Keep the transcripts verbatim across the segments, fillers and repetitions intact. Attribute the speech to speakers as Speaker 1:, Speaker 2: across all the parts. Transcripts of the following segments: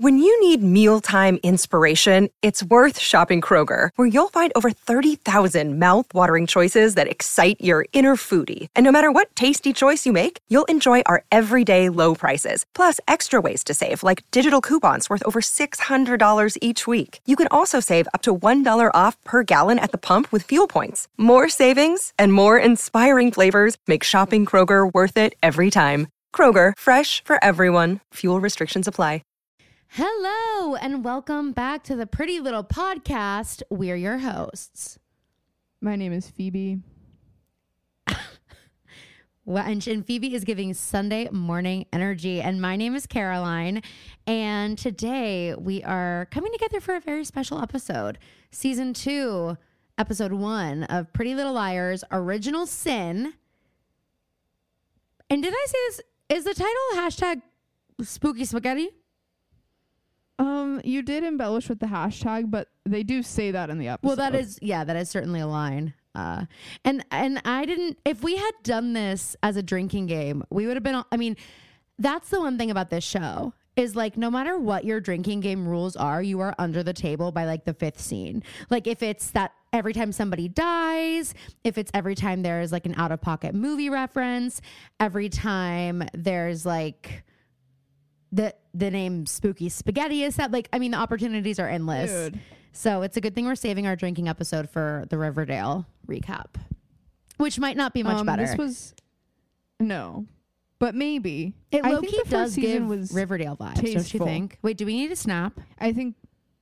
Speaker 1: When you need mealtime inspiration, it's worth shopping Kroger, where you'll find over thirty thousand mouth-watering choices that excite your inner foodie. And no matter what tasty choice you make, you'll enjoy our everyday low prices, plus extra ways to save, like digital coupons worth over six hundred dollars each week. You can also save up to one dollar off per gallon at the pump with fuel points. More savings and more inspiring flavors make shopping Kroger worth it every time. Kroger, fresh for everyone. Fuel restrictions apply.
Speaker 2: Hello, and welcome back to the Pretty Little Podcast. We're your hosts.
Speaker 3: My name is Phoebe.
Speaker 2: Well, and, and Phoebe is giving Sunday morning energy. And my name is Caroline. And today we are coming together for a very special episode. Season two, episode one of Pretty Little Liars, Original Sin. And did I say this? Is the title hashtag Spooky Spaghetti?
Speaker 3: Um, you did embellish with the hashtag, but they do say that in the episode.
Speaker 2: Well, that is, yeah, that is certainly a line. Uh, and, and I didn't, if we had done this as a drinking game, we would have been, I mean, that's the one thing about this show is like, no matter what your drinking game rules are, you are under the table by like the fifth scene. Like if it's that every time somebody dies, if it's every time there's like an out of pocket movie reference, every time there's like, the the name Spooky Spaghetti is that like I mean the opportunities are endless. Dude. So it's a good thing we're saving our drinking episode for the Riverdale recap, which might not be much
Speaker 3: um,
Speaker 2: better.
Speaker 3: This was no, but maybe
Speaker 2: it
Speaker 3: I
Speaker 2: low
Speaker 3: think
Speaker 2: key
Speaker 3: the
Speaker 2: does
Speaker 3: first season
Speaker 2: give
Speaker 3: was
Speaker 2: Riverdale vibes,
Speaker 3: tasteful.
Speaker 2: Don't you think? Wait, do we need a snap?
Speaker 3: I think.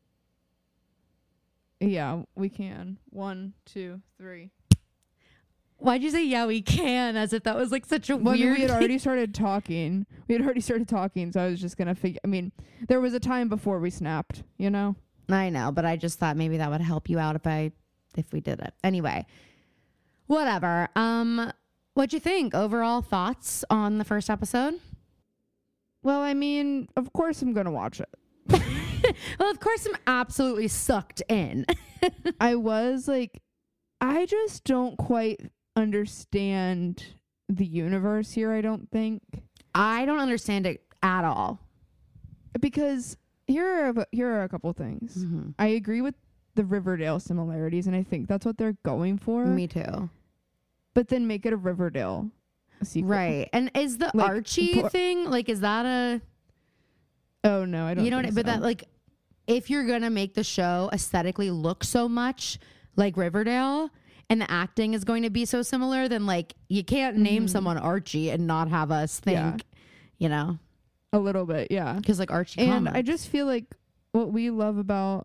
Speaker 3: Yeah, we can. One, two, three.
Speaker 2: Why'd you say yeah we can as if that was like such a
Speaker 3: well,
Speaker 2: weird
Speaker 3: we had
Speaker 2: thing.
Speaker 3: already started talking we had already started talking so I was just gonna figure I mean there was a time before we snapped, you know.
Speaker 2: I know, but I just thought maybe that would help you out if I if we did it anyway. Whatever. Um what'd you think? Overall thoughts on the first episode?
Speaker 3: Well, I mean, of course I'm gonna watch it.
Speaker 2: Well, of course I'm absolutely sucked in.
Speaker 3: I was like, I just don't quite understand the universe here. I don't think
Speaker 2: I don't understand it at all,
Speaker 3: because here are a, here are a couple things.
Speaker 2: Mm-hmm.
Speaker 3: I agree with the Riverdale similarities, and I think that's what they're going for.
Speaker 2: Me too.
Speaker 3: But then make it a Riverdale sequel,
Speaker 2: right? And is the
Speaker 3: like,
Speaker 2: Archie
Speaker 3: por-
Speaker 2: thing like is that a?
Speaker 3: Oh no, I don't.
Speaker 2: You know,
Speaker 3: think
Speaker 2: what, but
Speaker 3: so.
Speaker 2: that like, if you're gonna make the show aesthetically look so much like Riverdale, and the acting is going to be so similar, then like you can't name
Speaker 3: mm.
Speaker 2: someone Archie and not have us think,
Speaker 3: Yeah.
Speaker 2: you know,
Speaker 3: a little bit, yeah.
Speaker 2: because like Archie,
Speaker 3: and
Speaker 2: comics.
Speaker 3: I just feel like what we love about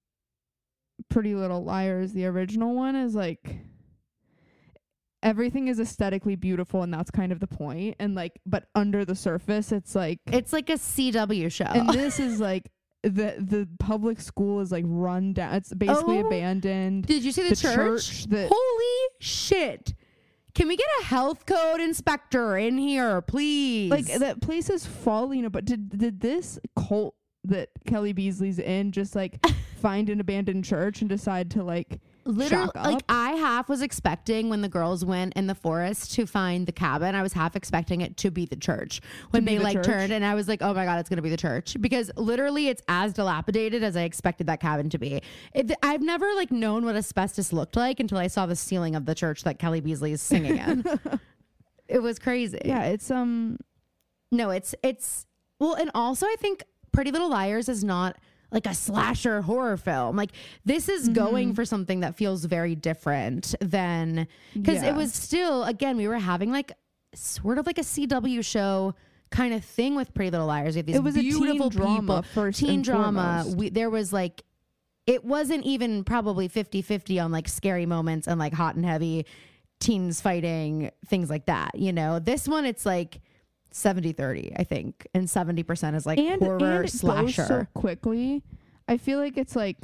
Speaker 3: Pretty Little Liars, the original one, is like everything is aesthetically beautiful, and that's kind of the point. And like, but under the surface, it's like
Speaker 2: it's like a C W show,
Speaker 3: and this is like. The the public school is like run down. It's basically
Speaker 2: Oh,
Speaker 3: abandoned.
Speaker 2: Did you see the,
Speaker 3: The
Speaker 2: church?
Speaker 3: church that-
Speaker 2: Holy shit. Can we get a health code inspector in here, please?
Speaker 3: Like that place is falling apart. Did did this cult that Kelly Beasley's in just like find an abandoned church and decide to like
Speaker 2: literally,
Speaker 3: shock
Speaker 2: like
Speaker 3: up?
Speaker 2: I half was expecting when the girls went in the forest to find the cabin, I was half expecting it to be the church when
Speaker 3: be
Speaker 2: they
Speaker 3: the
Speaker 2: like
Speaker 3: church?
Speaker 2: turned, and I was like, oh my god, it's gonna be the church, because literally it's as dilapidated as I expected that cabin to be. It, I've never like known what asbestos looked like until I saw the ceiling of the church that Kelly Beasley is singing in. It was crazy.
Speaker 3: Yeah, it's um
Speaker 2: No, it's it's well, and also I think Pretty Little Liars is not like a slasher horror film. Like this is mm-hmm. going for something that feels very different than, because
Speaker 3: yeah.
Speaker 2: it was still, again, we were having like sort of like a C W show kind of thing with Pretty Little Liars. We have these
Speaker 3: it was
Speaker 2: beautiful
Speaker 3: a teen drama
Speaker 2: people,
Speaker 3: first
Speaker 2: teen
Speaker 3: and
Speaker 2: drama.
Speaker 3: foremost.
Speaker 2: We, there was like, it wasn't even probably fifty-fifty on like scary moments and like hot and heavy teens fighting, things like that. You know, this one, it's like seventy thirty, I think, and seventy percent is like
Speaker 3: and,
Speaker 2: horror
Speaker 3: and it
Speaker 2: slasher.
Speaker 3: goes so quickly. I feel like it's like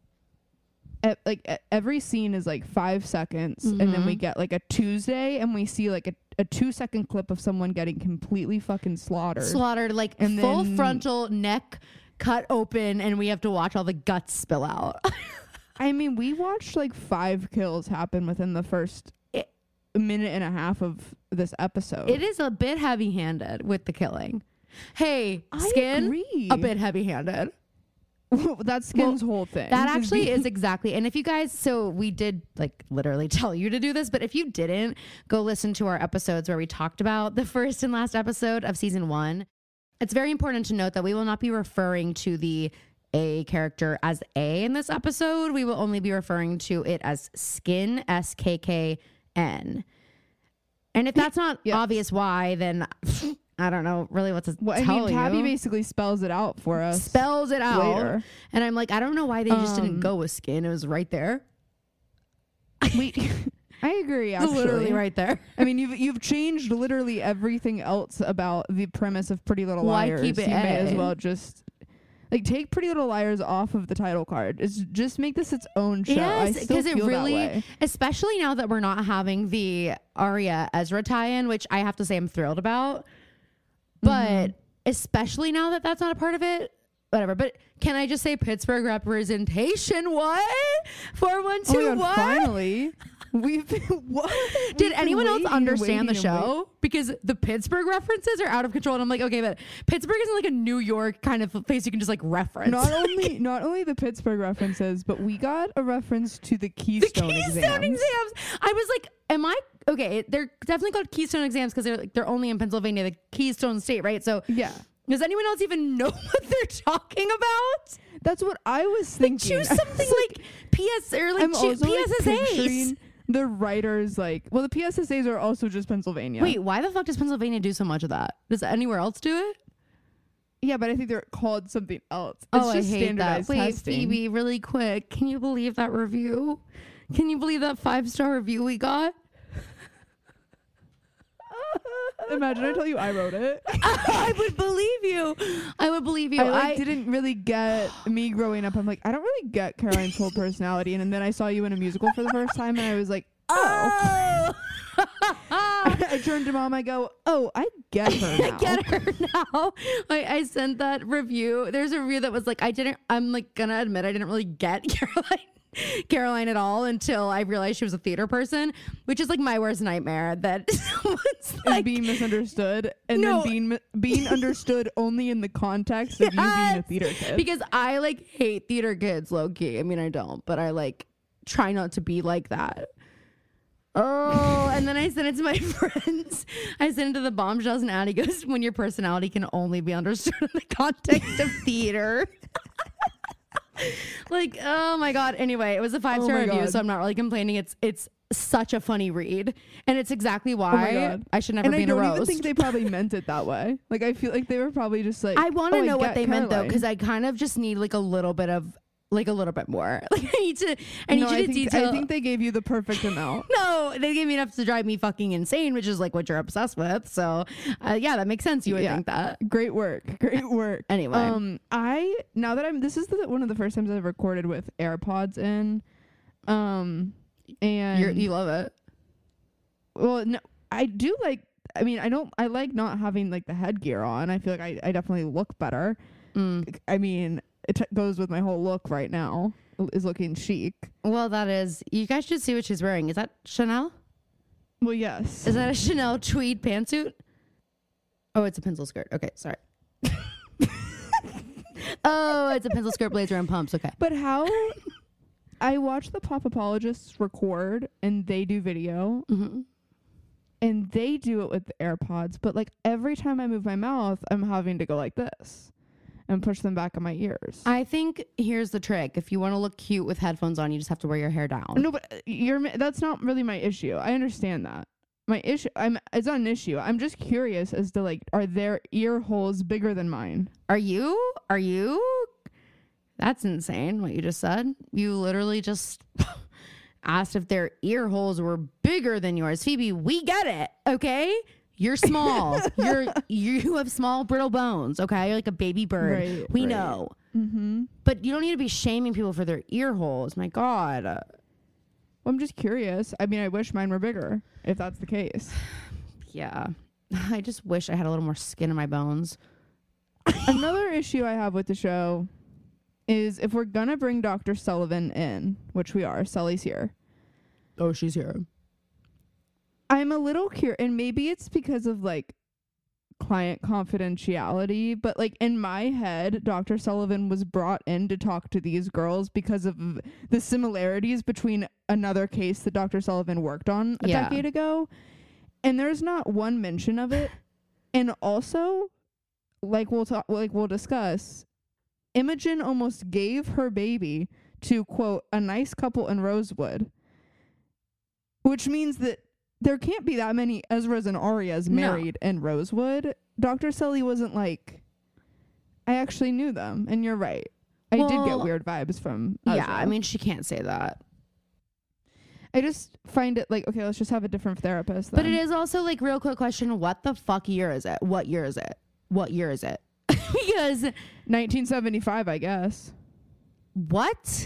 Speaker 3: e- like e- every scene is like five seconds,
Speaker 2: Mm-hmm.
Speaker 3: and then we get like a Tuesday, and we see like a, a two second clip of someone getting completely fucking slaughtered.
Speaker 2: Slaughtered, like
Speaker 3: And
Speaker 2: full
Speaker 3: then-
Speaker 2: frontal neck cut open, and we have to watch all the guts spill out.
Speaker 3: I mean, we watched like five kills happen within the first
Speaker 2: It-
Speaker 3: minute and a half of this episode.
Speaker 2: It is a bit heavy handed with the killing. Hey,
Speaker 3: I
Speaker 2: Skin,
Speaker 3: agree.
Speaker 2: a bit heavy-handed.
Speaker 3: That's Skin's
Speaker 2: Well,
Speaker 3: whole thing.
Speaker 2: That
Speaker 3: Just
Speaker 2: actually
Speaker 3: being-
Speaker 2: is exactly. And if you guys, so we did like literally tell you to do this, but if you didn't, go listen to our episodes where we talked about the first and last episode of season one. It's very important to note that we will not be referring to the A character as A in this episode. We will only be referring to it as Skin, S K K N. And if that's not
Speaker 3: Yes.
Speaker 2: obvious why, then I don't know really what to
Speaker 3: Well, I
Speaker 2: tell
Speaker 3: mean, Tabby
Speaker 2: you.
Speaker 3: basically spells it out for us.
Speaker 2: Spells it out.
Speaker 3: later.
Speaker 2: And I'm like, I don't know why they just didn't
Speaker 3: Um,
Speaker 2: go with Skin. It was right there.
Speaker 3: We, I agree. Actually,
Speaker 2: Literally right there.
Speaker 3: I mean, you've you've changed literally everything else about the premise of Pretty Little
Speaker 2: Why
Speaker 3: Liars.
Speaker 2: keep it
Speaker 3: you may as
Speaker 2: A?
Speaker 3: well just like take Pretty Little Liars off of the title card. It's just make this its own show. I
Speaker 2: Yes,
Speaker 3: still
Speaker 2: because it
Speaker 3: feel that
Speaker 2: really,
Speaker 3: way.
Speaker 2: especially now that we're not having the Arya Ezra tie-in, which I have to say I'm thrilled about. But
Speaker 3: Mm-hmm.
Speaker 2: especially now that that's not a part of it, whatever. But can I just say Pittsburgh representation? What? four one
Speaker 3: Oh my
Speaker 2: two
Speaker 3: God,
Speaker 2: what?
Speaker 3: finally. We've been, what?
Speaker 2: Did
Speaker 3: We've been
Speaker 2: anyone else
Speaker 3: waiting and
Speaker 2: understand the
Speaker 3: waiting and waiting.
Speaker 2: show? Because the Pittsburgh references are out of control. And I'm like, okay, but Pittsburgh isn't like a New York kind of place you can just like reference.
Speaker 3: Not only not only the Pittsburgh references, but we got a reference to the
Speaker 2: the
Speaker 3: Keystone,
Speaker 2: Keystone
Speaker 3: exams.
Speaker 2: exams. I was like, am I okay? They're definitely called Keystone exams because they're like they're only in Pennsylvania, the Keystone State, right? So
Speaker 3: Yeah,
Speaker 2: does anyone else even know what they're talking about?
Speaker 3: that's what I was
Speaker 2: Like
Speaker 3: thinking.
Speaker 2: choose
Speaker 3: I was
Speaker 2: something like, P S or like
Speaker 3: I'm
Speaker 2: choo-
Speaker 3: also
Speaker 2: P
Speaker 3: like,
Speaker 2: S S As.
Speaker 3: picturing the writers like well the P S S As are also just Pennsylvania.
Speaker 2: Wait, why the fuck does Pennsylvania do so much of that? Does anywhere else do it?
Speaker 3: Yeah, but I think they're called something else. It's
Speaker 2: oh,
Speaker 3: just
Speaker 2: I hate
Speaker 3: standardized
Speaker 2: that. Wait,
Speaker 3: testing.
Speaker 2: Phoebe, really quick, can you believe that review? Can you believe that five star review we got?
Speaker 3: Imagine I tell you I wrote it.
Speaker 2: I would believe you. I would believe you.
Speaker 3: I like
Speaker 2: I
Speaker 3: didn't really get me growing up. I'm like, I don't really get Caroline's whole personality. And then I saw you in a musical for the first time and I was like, oh.
Speaker 2: Oh.
Speaker 3: I turned to mom, I go, oh, I get her now.
Speaker 2: I get her now. I, I sent that review. There's a review that was like, I didn't, I'm like gonna admit I didn't really get Caroline. Caroline at all until I realized she was a theater person, which is like my worst nightmare. That someone's
Speaker 3: Is
Speaker 2: like
Speaker 3: being misunderstood and
Speaker 2: No.
Speaker 3: then being mi- being understood only in the context of you being a
Speaker 2: Yes.
Speaker 3: theater kid.
Speaker 2: because I like hate theater kids low key. I mean, I don't, but I like try not to be like that. Oh, and then I sent it to my friends. I sent it to the bombshells, and Addie goes, "When your personality can only be understood in the context of theater." Like, oh my god. Anyway, it was a five star
Speaker 3: Oh my
Speaker 2: review,
Speaker 3: God.
Speaker 2: so I'm not really complaining. It's it's such a funny read, and it's exactly
Speaker 3: Oh my
Speaker 2: why
Speaker 3: God.
Speaker 2: I should never
Speaker 3: and
Speaker 2: be
Speaker 3: I
Speaker 2: in a
Speaker 3: don't
Speaker 2: roast.
Speaker 3: even think they probably meant it that way. Like I feel like they were probably just like
Speaker 2: I want to
Speaker 3: oh,
Speaker 2: know what
Speaker 3: get
Speaker 2: they meant though,
Speaker 3: Caroline.
Speaker 2: because I kind of just need like a little bit of like a little bit more. Like I need to, I need
Speaker 3: no,
Speaker 2: you
Speaker 3: I
Speaker 2: to
Speaker 3: think,
Speaker 2: detail.
Speaker 3: I think they gave you the perfect amount.
Speaker 2: No, they gave me enough to drive me fucking insane, which is like what you're obsessed with. So, uh, yeah, that makes sense. You would
Speaker 3: Yeah.
Speaker 2: think that.
Speaker 3: Great work. Great work.
Speaker 2: Anyway.
Speaker 3: Um, I now that I'm this is the, one of the first times I've recorded with AirPods in, um, and
Speaker 2: You're, you love it.
Speaker 3: well, no, I do like. I mean, I don't. I like not having like the headgear on. I feel like I, I definitely look better.
Speaker 2: Mm.
Speaker 3: I mean, it t- goes with my whole look right now. Is looking chic.
Speaker 2: Well, that is. You guys should see what she's wearing. Is that Chanel?
Speaker 3: Well, yes.
Speaker 2: Is that a Chanel tweed pantsuit? Oh, it's a pencil skirt. Okay, sorry. Oh, it's a pencil skirt, blazer, and pumps. Okay.
Speaker 3: But how? I watch the pop apologists record and they do video
Speaker 2: Mm-hmm.
Speaker 3: and they do it with the AirPods. But like every time I move my mouth, I'm having to go like this and push them back in my ears.
Speaker 2: I think here's the trick. If you want to look cute with headphones on, you just have to wear your hair down.
Speaker 3: no, but uh, you're ma- that's not really my issue. I understand that. My issue, I'm it's not an issue. I'm just curious as to like, are their ear holes bigger than mine?
Speaker 2: Are you? Are you? That's insane what you just said. You literally just asked if their ear holes were bigger than yours. Phoebe, we get it, okay? You're small. You're you have small brittle bones, okay? You're like a baby bird.
Speaker 3: Right,
Speaker 2: we
Speaker 3: right.
Speaker 2: know.
Speaker 3: Mm-hmm.
Speaker 2: But you don't need to be shaming people for their ear holes. My God.
Speaker 3: Well, I'm just curious. I mean, I wish mine were bigger, if that's the case.
Speaker 2: Yeah. I just wish I had a little more skin in my bones.
Speaker 3: Another issue I have with the show is if we're gonna bring Doctor Sullivan in, which we are, Sully's here.
Speaker 2: Oh, she's here.
Speaker 3: I'm a little curious, and maybe it's because of like client confidentiality, but like in my head, Doctor Sullivan was brought in to talk to these girls because of the similarities between another case that Doctor Sullivan worked on a
Speaker 2: Yeah.
Speaker 3: decade ago, and there's not one mention of it. And also, like we'll talk, like we'll discuss, Imogen almost gave her baby to, quote, a nice couple in Rosewood, which means that there can't be that many Ezras and Arias married no. in Rosewood. Doctor Sully wasn't like, I actually knew them. And you're right. I well, did get weird vibes from Ezra.
Speaker 2: Yeah, I mean, she can't say that.
Speaker 3: I just find it like, okay, let's just have a different therapist then.
Speaker 2: But it is also like, real quick question, what the fuck year is it? What year is it? What year is it? Because
Speaker 3: nineteen seventy-five, I guess.
Speaker 2: What?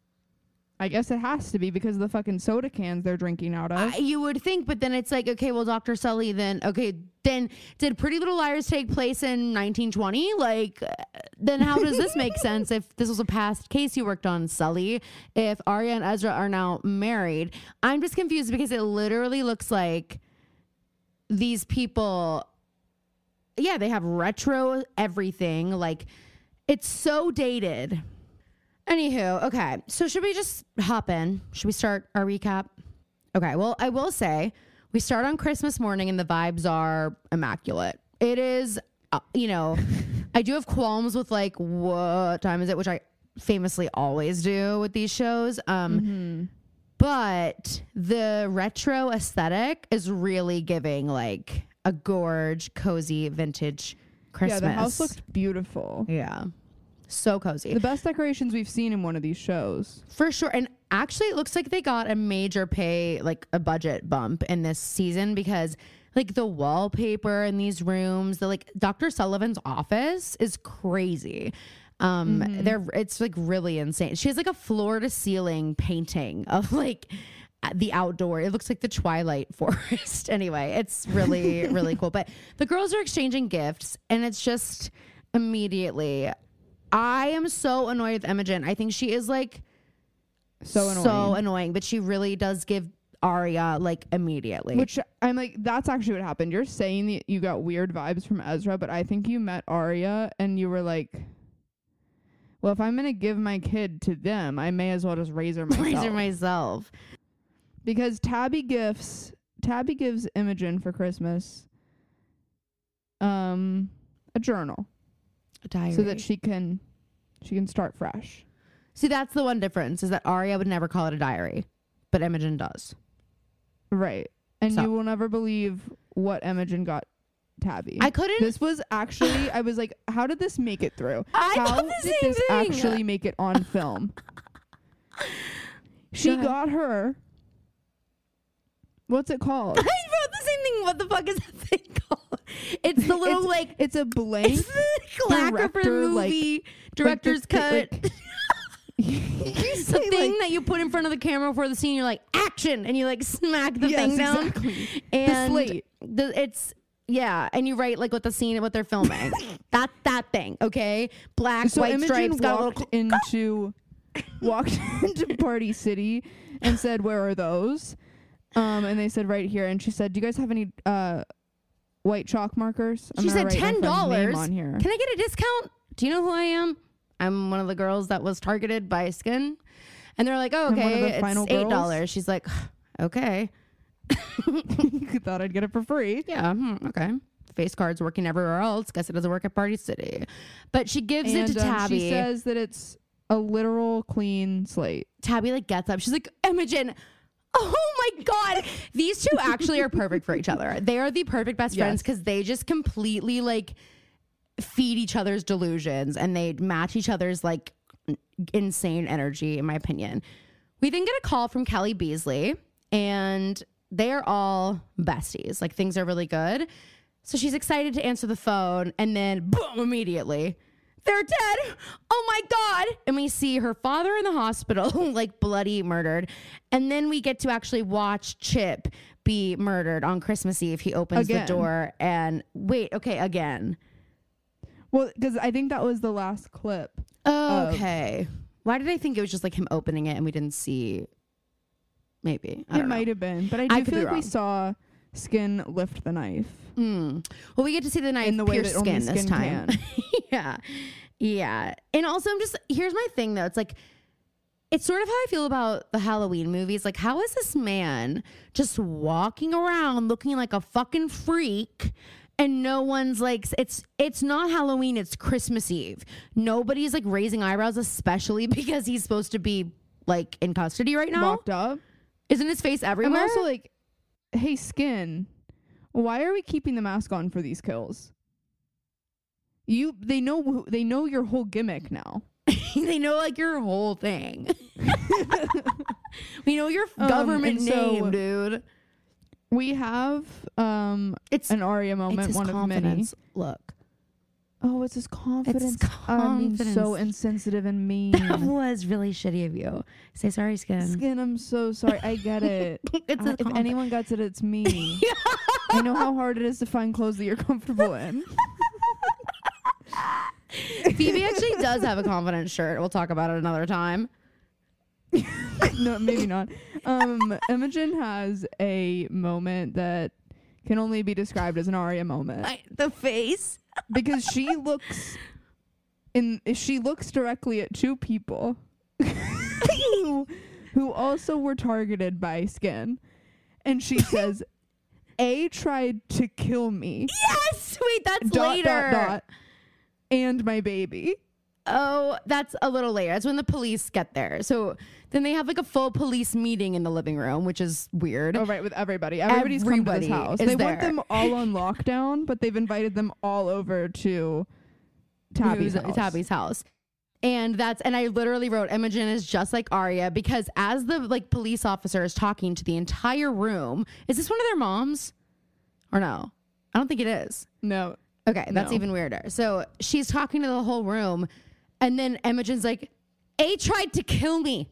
Speaker 3: I guess it has to be because of the fucking soda cans they're drinking out of.
Speaker 2: Uh, you would think, but then it's like, okay, well, Doctor Sully, then, okay, then did Pretty Little Liars take place in nineteen twenty? Like, uh, then how does this make sense if this was a past case you worked on, Sully? If Arya and Ezra are now married? I'm just confused because it literally looks like these people, yeah, they have retro everything. Like, it's so dated. Anywho, okay. So should we just hop in? Should we start our recap? Okay. Well, I will say we start on Christmas morning and the vibes are immaculate. It is, uh, you know, I do have qualms with like, what time is it? Which I famously always do with these shows. Um, mm-hmm. But the retro aesthetic is really giving like a gorge, cozy, vintage Christmas.
Speaker 3: Yeah, the house looked beautiful.
Speaker 2: Yeah. So cozy.
Speaker 3: The best decorations we've seen in one of these shows.
Speaker 2: For sure. And actually, it looks like they got a major pay, like a budget bump in this season because like the wallpaper in these rooms, the like Doctor Sullivan's office is crazy. Um, mm-hmm. They're it's like really insane. She has like a floor to ceiling painting of like the outdoor. It looks like the Twilight Forest. Anyway, it's really, really cool. But the girls are exchanging gifts and it's just immediately... I am so annoyed with Imogen. I think she is like
Speaker 3: so annoying.
Speaker 2: so annoying, but she really does give Arya like immediately.
Speaker 3: Which I'm like, that's actually what happened. You're saying that you got weird vibes from Ezra, but I think you met Arya and you were like, well, if I'm going to give my kid to them, I may as well just raise her myself.
Speaker 2: Raise her myself.
Speaker 3: Because Tabby gifts, Tabby gives Imogen for Christmas um, a journal.
Speaker 2: A diary.
Speaker 3: So that she can she can start fresh.
Speaker 2: See, that's the one difference is that Arya would never call it a diary, but Imogen does.
Speaker 3: Right. And
Speaker 2: so.
Speaker 3: You will never believe what Imogen got Tabby.
Speaker 2: I couldn't.
Speaker 3: This was actually, I was like, how did this make it through?
Speaker 2: I
Speaker 3: how
Speaker 2: thought the
Speaker 3: did
Speaker 2: same
Speaker 3: this
Speaker 2: thing.
Speaker 3: actually make it on film? She
Speaker 2: God.
Speaker 3: got her. What's it called?
Speaker 2: I wrote the same thing. What the fuck is that thing called? It's the little
Speaker 3: it's,
Speaker 2: like
Speaker 3: it's a blank.
Speaker 2: It's the clacker for the movie
Speaker 3: like,
Speaker 2: director's
Speaker 3: like the,
Speaker 2: cut.
Speaker 3: Like,
Speaker 2: it's the thing like, that you put in front of the camera before the scene. You're like action, and you like smack the
Speaker 3: yes,
Speaker 2: thing down.
Speaker 3: Exactly.
Speaker 2: And
Speaker 3: the slate.
Speaker 2: The, it's yeah, and you write like what the scene, what they're filming. that that thing, okay? Black,
Speaker 3: so
Speaker 2: white
Speaker 3: Imogen
Speaker 2: stripes. Got a
Speaker 3: walked
Speaker 2: little
Speaker 3: into walked into Party City and said, "Where are those?" Um, and they said right here. And she said, "Do you guys have any uh white chalk markers?" I'm
Speaker 2: she said
Speaker 3: ten
Speaker 2: ten dollars
Speaker 3: on here.
Speaker 2: Can I get a discount? Do you know who I am? I'm one of the girls that was targeted by Skin. And they're like, oh, okay, it's eight dollars. She's like, okay.
Speaker 3: You thought I'd get it for free.
Speaker 2: Yeah, hmm, okay. Face card's working everywhere else. Guess it doesn't work at Party City. But she gives
Speaker 3: and,
Speaker 2: it to
Speaker 3: um,
Speaker 2: Tabby.
Speaker 3: She says that it's a literal clean slate.
Speaker 2: Tabby like gets up. She's like, Imogen, oh my God. These two actually are perfect for each other. They are the perfect best
Speaker 3: yes.
Speaker 2: friends because they just completely like feed each other's delusions and they match each other's like insane energy, in my opinion. We then get a call from Kelly Beasley and they are all besties. Like things are really good. So she's excited to answer the phone and then boom, immediately they're dead. Oh my God. And we see her father in the hospital, like bloody murdered. And then we get to actually watch Chip be murdered on Christmas Eve. He opens
Speaker 3: again.
Speaker 2: the door and wait, okay, again.
Speaker 3: Well, because I think that was the last clip.
Speaker 2: Okay. Why did I think it was just like him opening it and we didn't see? Maybe. I
Speaker 3: It
Speaker 2: don't know.
Speaker 3: might have been. But I do
Speaker 2: I could
Speaker 3: feel
Speaker 2: be
Speaker 3: like we
Speaker 2: wrong.
Speaker 3: saw Skin lift the knife.
Speaker 2: Mm. Well, we get to see the knife
Speaker 3: In the way
Speaker 2: pierce
Speaker 3: that only
Speaker 2: skin this
Speaker 3: Skin
Speaker 2: time.
Speaker 3: can.
Speaker 2: Yeah. Yeah. And also, I'm just, here's my thing though. It's like, it's sort of how I feel about the Halloween movies. Like, how is this man just walking around looking like a fucking freak? And no one's like, it's it's not Halloween, it's Christmas Eve. Nobody's like raising eyebrows, especially because he's supposed to be like in custody right now.
Speaker 3: Locked up.
Speaker 2: Isn't his face everywhere?
Speaker 3: I'm also like, hey, Skin, why are we keeping the mask on for these kills? You, they know, who- they know your whole gimmick now.
Speaker 2: They know like your whole thing. We know your
Speaker 3: Um,
Speaker 2: government
Speaker 3: and so-
Speaker 2: name, dude.
Speaker 3: We have um
Speaker 2: It's
Speaker 3: an Arya moment,
Speaker 2: it's his
Speaker 3: one of many.
Speaker 2: confidence. Look,
Speaker 3: Oh, it's his confidence.
Speaker 2: his
Speaker 3: I mean,
Speaker 2: confidence.
Speaker 3: so insensitive and mean.
Speaker 2: that was really shitty of you. Say sorry, Skin.
Speaker 3: Skin, I'm so sorry. I get it.
Speaker 2: It's
Speaker 3: Uh,
Speaker 2: a
Speaker 3: if
Speaker 2: conf-
Speaker 3: anyone gets it, it's me. I know how hard it is to find clothes that you're comfortable in.
Speaker 2: Phoebe actually does have a confident shirt. We'll talk about it another time.
Speaker 3: No, maybe not. Um, Imogen has a moment that can only be described as an Arya moment
Speaker 2: I, the face.
Speaker 3: because she looks in. She looks directly at two people who, who also were targeted by Skin, and she says, "A tried to kill me."
Speaker 2: Yes. Wait, that's
Speaker 3: dot,
Speaker 2: later.
Speaker 3: dot, dot, and my baby.
Speaker 2: Oh, that's a little later. That's when the police get there. So then they have like a full police meeting in the living room, which is weird.
Speaker 3: Oh, right, with everybody. Everybody's come to
Speaker 2: Everybody
Speaker 3: this house.
Speaker 2: is
Speaker 3: They
Speaker 2: there.
Speaker 3: want them all on lockdown, but they've invited them all over to Tabby's
Speaker 2: Who's-
Speaker 3: house.
Speaker 2: Tabby's house. And that's, and I literally wrote, Imogen is just like Arya, because as the like police officer is talking to the entire room, is this one of their moms or no? I don't think it is.
Speaker 3: No.
Speaker 2: Okay, that's
Speaker 3: No.
Speaker 2: even weirder. So she's talking to the whole room, and then Imogen's like, A tried to kill me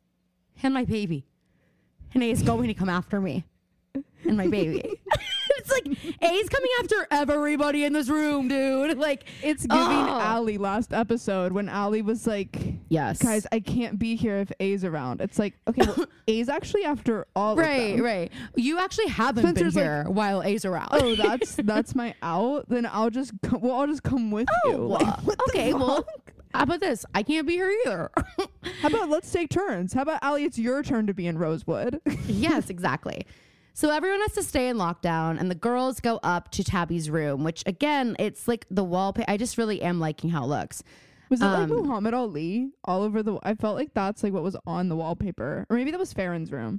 Speaker 2: and my baby, and A is going to come after me and my baby. It's like, A's coming after everybody in this room, dude. Like,
Speaker 3: It's giving
Speaker 2: oh.
Speaker 3: Allie last episode when Allie was like,
Speaker 2: Yes.
Speaker 3: guys, I can't be here if A's around. It's like, okay, well, A's actually after all
Speaker 2: Right,
Speaker 3: of them.
Speaker 2: right. You actually haven't
Speaker 3: Spencer's
Speaker 2: been
Speaker 3: like,
Speaker 2: here while A's around.
Speaker 3: Oh, that's that's my out. Then I'll just come, well, I'll just come with you.
Speaker 2: Oh,
Speaker 3: Like, what the
Speaker 2: okay, well,
Speaker 3: fuck?
Speaker 2: how about this? I can't be here either.
Speaker 3: How about let's take turns? How about Allie? It's your turn to be in Rosewood.
Speaker 2: Yes, exactly. So everyone has to stay in lockdown, and the girls go up to Tabby's room, which again, it's like the wallpaper. I just really am liking how it looks.
Speaker 3: Was it
Speaker 2: Um,
Speaker 3: like Muhammad Ali all over the? I felt like that's like what was on the wallpaper, or maybe that was Farron's room.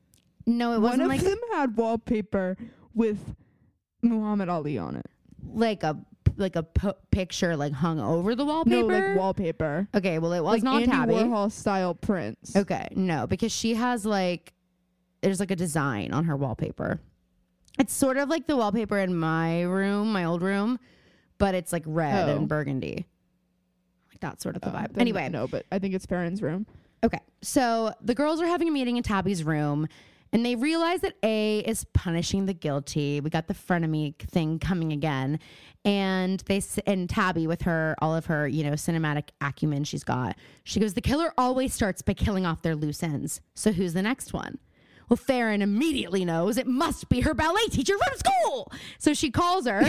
Speaker 2: No, it
Speaker 3: One
Speaker 2: wasn't
Speaker 3: of
Speaker 2: like
Speaker 3: them had wallpaper with Muhammad Ali on it.
Speaker 2: like a like a p- picture like hung over the wallpaper.
Speaker 3: No, like wallpaper.
Speaker 2: Okay, well, it was
Speaker 3: Like
Speaker 2: not
Speaker 3: Andy
Speaker 2: Tabby.
Speaker 3: Warhol style prints.
Speaker 2: Okay, no, because she has like, there's like a design on her wallpaper. It's sort of like the wallpaper in my room, my old room, but it's like red
Speaker 3: Oh.
Speaker 2: and burgundy. Like that sort of the
Speaker 3: Uh,
Speaker 2: vibe.
Speaker 3: then
Speaker 2: Anyway,
Speaker 3: no, but I think it's Farron's room.
Speaker 2: okay, so the girls are having a meeting in Tabby's room, and they realize that A is punishing the guilty. We got the frenemy thing coming again, and they s- and Tabby, with her all of her you know cinematic acumen she's got, she goes, the killer always starts by killing off their loose ends. So who's the next one? Well, Farron immediately knows it must be her ballet teacher from school. So she calls her,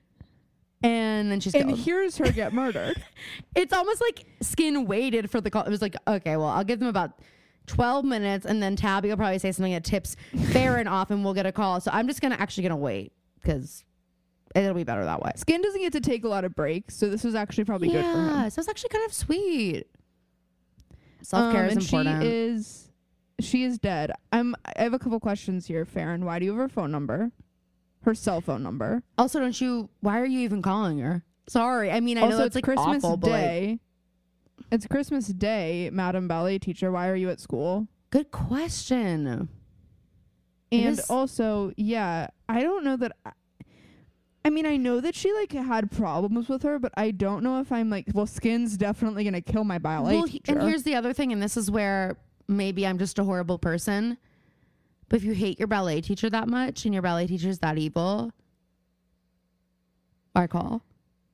Speaker 2: and then she's
Speaker 3: And
Speaker 2: killed.
Speaker 3: here's her get murdered.
Speaker 2: It's almost like Skin waited for the call. It was like, okay, well, I'll give them about twelve minutes, and then Tabby will probably say something that tips Farron off, and we'll get a call. So I'm just gonna actually gonna wait because it'll be better that way.
Speaker 3: Skin doesn't get to take a lot of breaks, so this was actually probably good for him.
Speaker 2: Yeah, so it's actually kind of sweet. Self care
Speaker 3: Um,
Speaker 2: is
Speaker 3: and
Speaker 2: important.
Speaker 3: She is she is dead. I'm I have a couple questions here, Farron. Why do you have her phone number? Her cell phone number.
Speaker 2: Also, don't you? Why are you even calling her? Sorry, I mean I
Speaker 3: also,
Speaker 2: know
Speaker 3: it's
Speaker 2: it's like
Speaker 3: Christmas
Speaker 2: awful, but like,
Speaker 3: Day. It's Christmas Day, Madam Ballet Teacher. Why are you at school?
Speaker 2: good question.
Speaker 3: And
Speaker 2: is-
Speaker 3: also, yeah, I don't know that. I, I mean, I know that she like had problems with her, but I don't know if I'm like, well, Skin's definitely gonna kill my ballet
Speaker 2: Well, he-
Speaker 3: teacher.
Speaker 2: and here's the other thing, and this is where maybe I'm just a horrible person. But if you hate your ballet teacher that much and your ballet teacher's that evil, why call?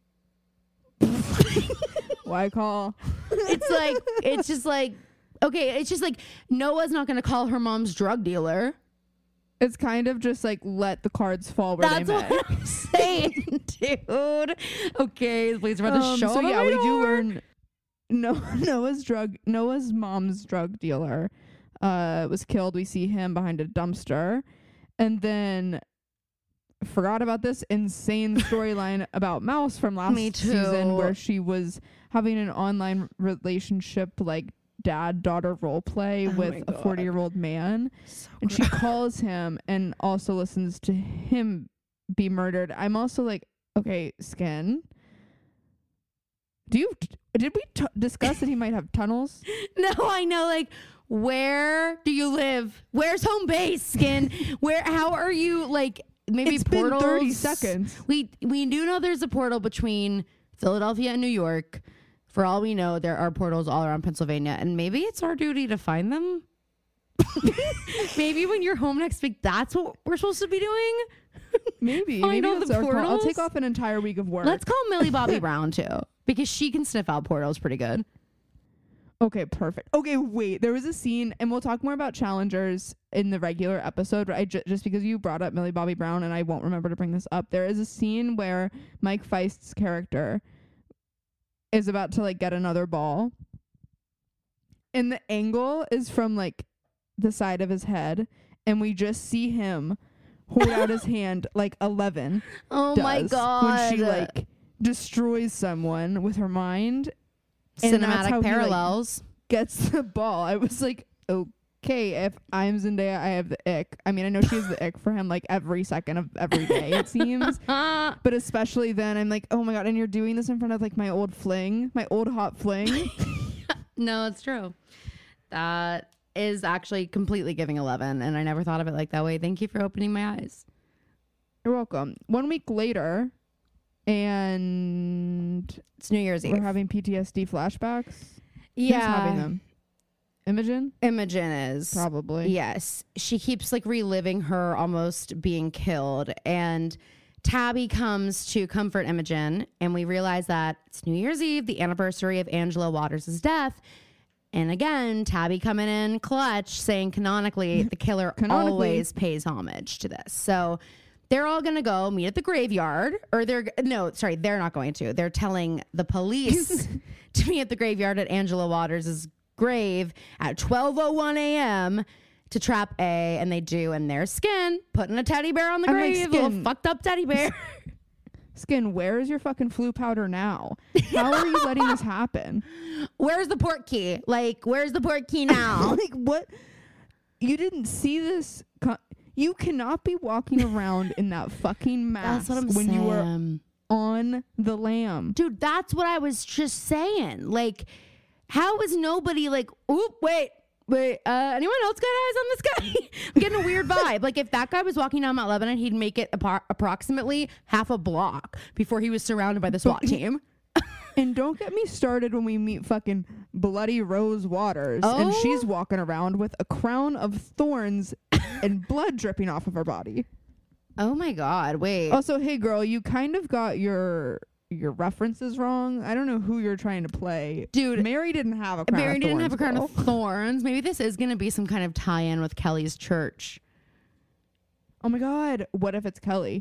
Speaker 3: Why call?
Speaker 2: It's like, it's just like, okay, it's just like Noah's not going to call her mom's drug dealer.
Speaker 3: It's kind of just like let the cards fall where
Speaker 2: That's
Speaker 3: they
Speaker 2: what
Speaker 3: may.
Speaker 2: I'm saying, dude. Okay, please about the
Speaker 3: Um,
Speaker 2: show.
Speaker 3: so yeah, we do
Speaker 2: door.
Speaker 3: learn Noah, Noah's drug Noah's mom's drug dealer uh was killed. We see him behind a dumpster. And then forgot about this insane storyline about Mouse from last
Speaker 2: Me too.
Speaker 3: season where she was having an online relationship like dad daughter role play
Speaker 2: Oh my
Speaker 3: with a
Speaker 2: God.
Speaker 3: forty year old man.
Speaker 2: So
Speaker 3: And she calls him and also listens to him be murdered. I'm also like, okay, Skin. Do you did we t- discuss that he might have tunnels?
Speaker 2: No, I know. Like, where do you live? Where's home base, Skin? Where? How are you? Like, maybe
Speaker 3: It's
Speaker 2: portals.
Speaker 3: been thirty seconds.
Speaker 2: We we do know there's a portal between Philadelphia and New York. For all we know, there are portals all around Pennsylvania, and maybe it's our duty to find them. Maybe when you're home next week, that's what we're supposed to be doing.
Speaker 3: Maybe.
Speaker 2: Find
Speaker 3: maybe
Speaker 2: all
Speaker 3: that's
Speaker 2: the
Speaker 3: our call. I'll
Speaker 2: portals?
Speaker 3: take off an entire week of work.
Speaker 2: Let's call Millie Bobby Brown too, because she can sniff out portals pretty good.
Speaker 3: Okay, perfect. Okay, wait. There was a scene, and we'll talk more about challengers in the regular episode. But I ju- just because you brought up Millie Bobby Brown, and I won't remember to bring this up. There is a scene where Mike Feist's character is about to like get another ball, and the angle is from like the side of his head, and we just see him hold out his hand like Eleven
Speaker 2: Oh
Speaker 3: does
Speaker 2: my god!
Speaker 3: when she like destroys someone with her mind. And that's how
Speaker 2: cinematic
Speaker 3: he, like,
Speaker 2: parallels.
Speaker 3: gets the ball. I was like, okay, if I'm Zendaya, I have the ick. I mean, I know she has the ick for him like every second of every day, it seems. But especially then, I'm like, oh my god, and you're doing this in front of like my old fling, my old hot fling.
Speaker 2: No, it's true. That is actually completely giving Eleven, and I never thought of it like that way. Thank you for opening my eyes.
Speaker 3: You're welcome. One week later, and
Speaker 2: It's New Year's Eve.
Speaker 3: we're having P T S D flashbacks.
Speaker 2: yeah,
Speaker 3: Who's having them? Imogen?
Speaker 2: Imogen is
Speaker 3: Probably.
Speaker 2: Yes, she keeps like reliving her almost being killed, and Tabby comes to comfort Imogen, and we realize that it's New Year's Eve, the anniversary of Angela Waters' death. And again, Tabby coming in clutch, saying canonically, the killer
Speaker 3: Canonically.
Speaker 2: always pays homage to this. So they're all going to go meet at the graveyard, or they're, no, sorry, they're not going to. They're telling the police to meet at the graveyard at Angela Waters' grave at twelve oh one a.m. to trap A, and they do, and their Skin putting a teddy bear on the
Speaker 3: I'm like,
Speaker 2: grave, little
Speaker 3: Skin.
Speaker 2: fucked up teddy bear.
Speaker 3: Skin, where is your fucking flu powder now? How are you letting this happen?
Speaker 2: Where's the port key? Like, where's the port key now?
Speaker 3: Like, what? You didn't see this? Co- you cannot be walking around in that fucking mask
Speaker 2: That's what I'm
Speaker 3: when
Speaker 2: saying.
Speaker 3: you were on the lam.
Speaker 2: Dude, that's what I was just saying. Like, how is nobody like, oop, wait, wait, uh, anyone else got eyes on this guy? I'm getting a weird vibe. Like, if that guy was walking down Mount Lebanon, he'd make it apar- approximately half a block before he was surrounded by the SWAT team.
Speaker 3: And don't get me started when we meet fucking Bloody Rose Waters. And
Speaker 2: Oh.
Speaker 3: she's walking around with a crown of thorns and blood dripping off of her body.
Speaker 2: Oh my God, wait.
Speaker 3: Also, hey girl, you kind of got your your references wrong. I don't know who you're trying to play.
Speaker 2: Dude,
Speaker 3: Mary didn't have a crown
Speaker 2: Mary
Speaker 3: of
Speaker 2: didn't
Speaker 3: thorns,
Speaker 2: have a crown
Speaker 3: girl.
Speaker 2: of thorns. Maybe this is going to be some kind of tie-in with Kelly's church.
Speaker 3: Oh my god, what if it's Kelly?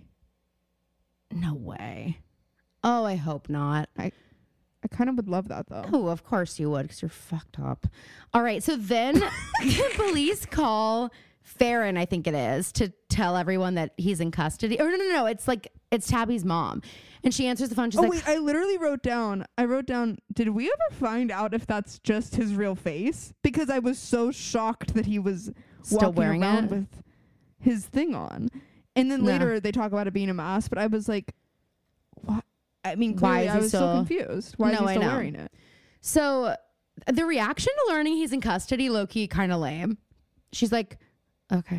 Speaker 2: No way. Oh, I hope not.
Speaker 3: I kind of would love that though.
Speaker 2: Oh, of course you would, because you're fucked up. All right, so then the police call Farron, I think it is, to tell everyone that he's in custody. Or no, no, no, it's like, it's Tabby's mom. And she answers the phone. She's
Speaker 3: Oh
Speaker 2: like,
Speaker 3: wait, I literally wrote down, I wrote down, did we ever find out if that's just his real face? Because I was so shocked that he was
Speaker 2: Still
Speaker 3: walking
Speaker 2: wearing
Speaker 3: around
Speaker 2: it?
Speaker 3: with his thing on. And then
Speaker 2: No.
Speaker 3: later they talk about it being a mask, but I was like, what? I mean,
Speaker 2: Why
Speaker 3: clearly
Speaker 2: is
Speaker 3: I
Speaker 2: he
Speaker 3: was
Speaker 2: still-
Speaker 3: so confused. Why
Speaker 2: No,
Speaker 3: is
Speaker 2: I
Speaker 3: he still
Speaker 2: know.
Speaker 3: wearing it?
Speaker 2: so the reaction to learning he's in custody, low-key, kind of lame. She's like, okay.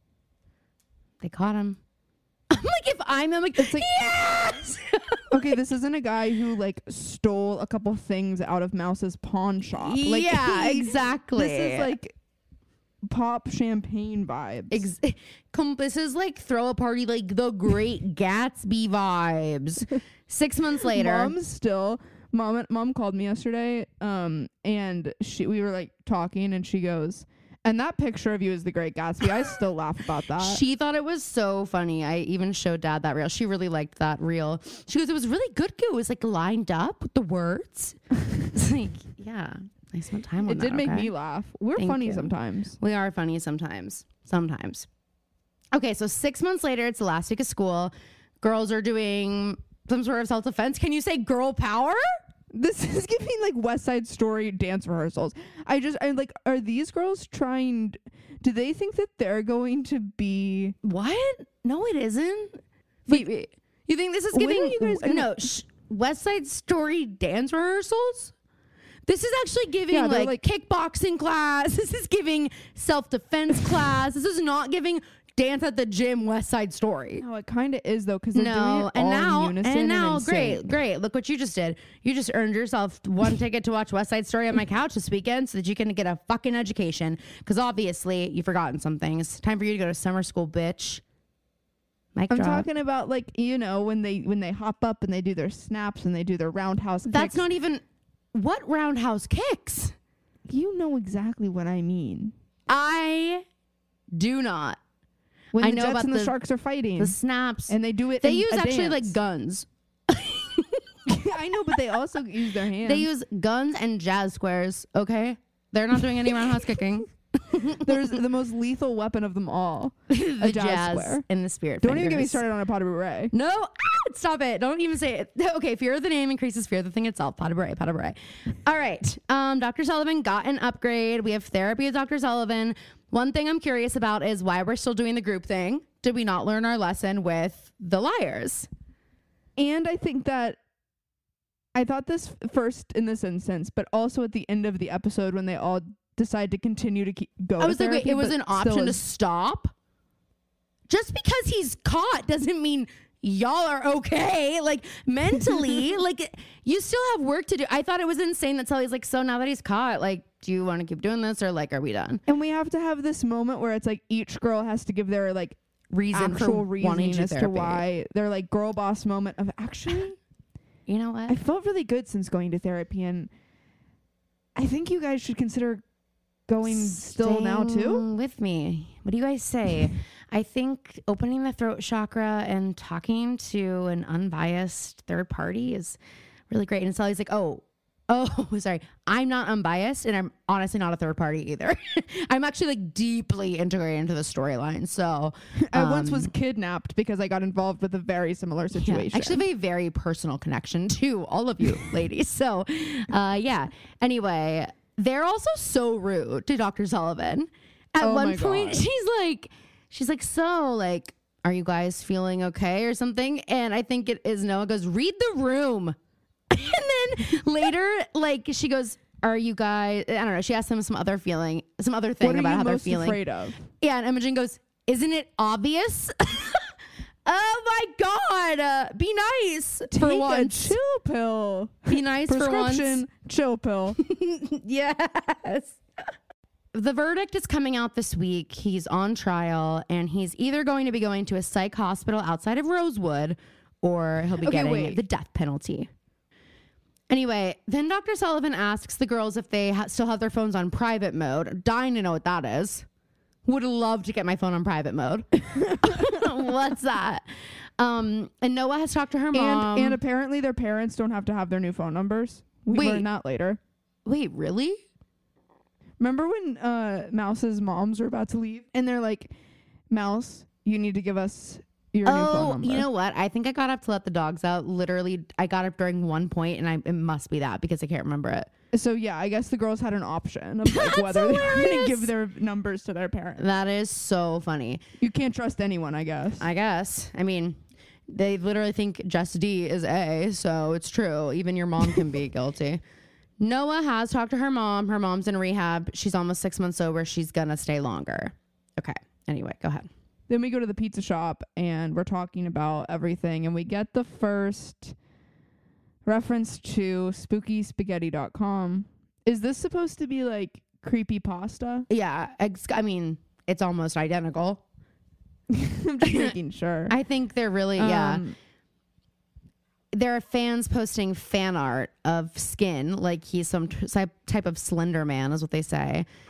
Speaker 2: They caught him. I'm like, if I'm them, like,
Speaker 3: It's like-
Speaker 2: yes!
Speaker 3: Okay, this isn't a guy who like stole a couple things out of Mouse's pawn shop. Like,
Speaker 2: yeah,
Speaker 3: he-
Speaker 2: exactly.
Speaker 3: This is like pop champagne vibes.
Speaker 2: Ex- com- this is like throw a party, like the Great Gatsby vibes. Six months later,
Speaker 3: Mom's still mom mom called me yesterday um and she we were like talking and she goes, And that picture of you is The Great Gatsby. I still laugh about that.
Speaker 2: She thought it was so funny. I even showed Dad that reel. She really liked that reel. She goes, it was really good. It was like lined up with the words. It's like, yeah, I spent time on
Speaker 3: it
Speaker 2: that.
Speaker 3: It did make
Speaker 2: okay?
Speaker 3: me laugh. We're
Speaker 2: Thank
Speaker 3: funny
Speaker 2: you.
Speaker 3: sometimes.
Speaker 2: We are funny sometimes. Sometimes. Okay, so six months later, it's the last week of school. Girls are doing some sort of self-defense. Can you say girl power?
Speaker 3: This is giving like West Side Story dance rehearsals. I just, I like, are these girls trying, do they think that they're going to be.
Speaker 2: What? No, it isn't. Wait, wait. You think this is
Speaker 3: When
Speaker 2: giving,
Speaker 3: are you guys gonna-
Speaker 2: no, sh- West Side Story dance rehearsals? This is actually giving
Speaker 3: Yeah, they're
Speaker 2: like,
Speaker 3: like-
Speaker 2: kickboxing class. This is giving self-defense class. This is not giving dance at the gym West Side Story.
Speaker 3: No, it kind of is though, because they're doing
Speaker 2: No,
Speaker 3: it
Speaker 2: and
Speaker 3: all
Speaker 2: now,
Speaker 3: in unison
Speaker 2: and now,
Speaker 3: in
Speaker 2: great,
Speaker 3: sync.
Speaker 2: great. Look what you just did. You just earned yourself one ticket to watch West Side Story on my couch this weekend, so that you can get a fucking education. Because obviously, you've forgotten some things. Time for you to go to summer school, bitch. Mic
Speaker 3: I'm
Speaker 2: drop.
Speaker 3: talking about like, you know, when they when they hop up and they do their snaps and they do their roundhouse
Speaker 2: That's
Speaker 3: kicks.
Speaker 2: not even what roundhouse kicks.
Speaker 3: You know exactly what I mean.
Speaker 2: I do not.
Speaker 3: When
Speaker 2: I
Speaker 3: the
Speaker 2: know
Speaker 3: Jets
Speaker 2: about
Speaker 3: and the,
Speaker 2: the-
Speaker 3: Sharks are fighting
Speaker 2: The snaps.
Speaker 3: and they do it
Speaker 2: they
Speaker 3: in
Speaker 2: use
Speaker 3: a
Speaker 2: actually like
Speaker 3: dance.
Speaker 2: guns.
Speaker 3: I know, but they also use their hands.
Speaker 2: They use guns and jazz squares. Okay, they're not doing any roundhouse kicking.
Speaker 3: There's the most lethal weapon of them all.
Speaker 2: the
Speaker 3: a jazz,
Speaker 2: jazz
Speaker 3: square.
Speaker 2: and the spirit.
Speaker 3: Don't even get me
Speaker 2: fingers.
Speaker 3: started on a pot de beret.
Speaker 2: No, ah, stop it. Don't even say it. Okay, fear of the name increases fear of the thing itself. Pas de beret, pas de beret. All right. Um, Doctor Sullivan got an upgrade. We have therapy with Doctor Sullivan. One thing I'm curious about is why we're still doing the group thing. Did we not learn our lesson with the liars?
Speaker 3: And I think that I thought this first in this instance, but also at the end of the episode when they all decide to continue to keep go.
Speaker 2: I was
Speaker 3: to
Speaker 2: like, wait,
Speaker 3: therapy,
Speaker 2: it was
Speaker 3: but
Speaker 2: an
Speaker 3: still
Speaker 2: option to
Speaker 3: is-
Speaker 2: stop? Just because he's caught doesn't mean y'all are okay. Like mentally, like you still have work to do. I thought it was insane that Sully's like, so now that he's caught, like, do you want to keep doing this or like, are we done?
Speaker 3: And we have to have this moment where it's like each girl has to give their like
Speaker 2: Reason
Speaker 3: actual
Speaker 2: for wanting
Speaker 3: reasoning
Speaker 2: to
Speaker 3: as to
Speaker 2: therapy.
Speaker 3: why they're like girl boss moment of actually.
Speaker 2: You know what?
Speaker 3: I felt really good since going to therapy, and I think you guys should consider going still now too.
Speaker 2: Staying with me. What do you guys say? I think opening the throat chakra and talking to an unbiased third party is really great. And Sally's like, oh, oh, sorry. I'm not unbiased, and I'm honestly not a third party either. I'm actually like deeply integrated into the storyline. So
Speaker 3: I once
Speaker 2: um,
Speaker 3: was kidnapped because I got involved with a very similar
Speaker 2: yeah,
Speaker 3: situation.
Speaker 2: actually, a very personal connection to all of you ladies. So, uh, yeah. Anyway, they're also so rude to Doctor Sullivan. At
Speaker 3: Oh
Speaker 2: one
Speaker 3: my
Speaker 2: point,
Speaker 3: God.
Speaker 2: she's like, she's like, so like, are you guys feeling okay or something? And I think it is Noah goes, read the room. And then later, like she goes, are you guys? I don't know. She asked him some other feeling, some other thing
Speaker 3: what are
Speaker 2: about
Speaker 3: you
Speaker 2: how they're
Speaker 3: most
Speaker 2: feeling.
Speaker 3: afraid of?
Speaker 2: Yeah, and Imogen goes, isn't it obvious? Oh my God! Uh, be nice for
Speaker 3: Take
Speaker 2: once.
Speaker 3: a chill pill.
Speaker 2: Be nice for once.
Speaker 3: Prescription chill pill.
Speaker 2: Yes. The verdict is coming out this week. He's on trial, and he's either going to be going to a psych hospital outside of Rosewood, or he'll be
Speaker 3: Okay,
Speaker 2: getting
Speaker 3: wait.
Speaker 2: the death penalty. Anyway, then Doctor Sullivan asks the girls if they ha- still have their phones on private mode. Dying to know what that is. Would love to get my phone on private mode. What's that? Um, and Noah has talked to her mom.
Speaker 3: and and apparently their parents don't have to have their new phone numbers. We
Speaker 2: Wait.
Speaker 3: learned that later.
Speaker 2: Wait, really?
Speaker 3: Remember when uh, Mouse's moms were about to leave and they're like, Mouse, you need to give us your new phone
Speaker 2: Oh,
Speaker 3: number.
Speaker 2: you know what? I think I got up to let the dogs out. Literally, I got up during one point, and I, it must be that because I can't remember it.
Speaker 3: So yeah, I guess the girls had an option of like
Speaker 2: That's
Speaker 3: whether they were going to
Speaker 2: hilarious.
Speaker 3: give their numbers to their parents.
Speaker 2: That is so funny.
Speaker 3: You can't trust anyone, I guess.
Speaker 2: I guess. I mean, they literally think Jess D is A, so it's true. Even your mom can be guilty. Noah has talked to her mom. Her mom's in rehab. She's almost six months sober. She's gonna stay longer. Okay. Anyway, go ahead.
Speaker 3: Then we go to the pizza shop and we're talking about everything, and we get the first reference to spooky spaghetti dot com. Is this supposed to be like creepy pasta?
Speaker 2: Yeah. Ex- I mean, it's almost identical.
Speaker 3: I'm just making sure.
Speaker 2: I think they're really, yeah.
Speaker 3: Um,
Speaker 2: There are fans posting fan art of Skin, like he's some t- type type of Slender Man, is what they say.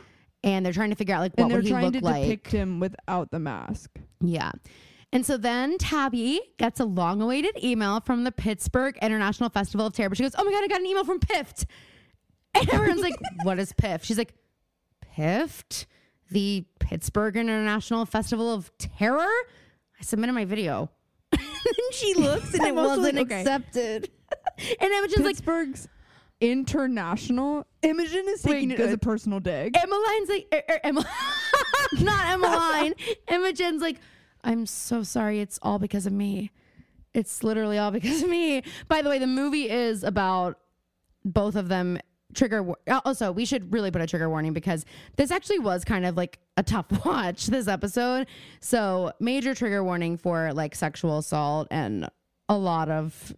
Speaker 2: and they're trying to figure out like what
Speaker 3: and they're
Speaker 2: would he
Speaker 3: trying
Speaker 2: look
Speaker 3: to
Speaker 2: like.
Speaker 3: depict him without the mask.
Speaker 2: Yeah. And so then Tabby gets a long-awaited email from the Pittsburgh International Festival of Terror. But she goes, oh my God, I got an email from P I F T. And everyone's like, what is P I F T? She's like, P I F T? The Pittsburgh International Festival of Terror? I submitted my video. And she looks and it wasn't
Speaker 3: like, okay.
Speaker 2: accepted. And Imogen's like,
Speaker 3: Pittsburgh's International. Imogen is taking
Speaker 2: Wait,
Speaker 3: it as a
Speaker 2: good.
Speaker 3: personal dig.
Speaker 2: Emmeline's like, er, er, Emma, not Emmeline. Imogen's like, I'm so sorry. It's all because of me. It's literally all because of me. By the way, the movie is about both of them. Trigger. War- also, we should really put a trigger warning because this actually was kind of like a tough watch, this episode. So major trigger warning for like sexual assault and a lot of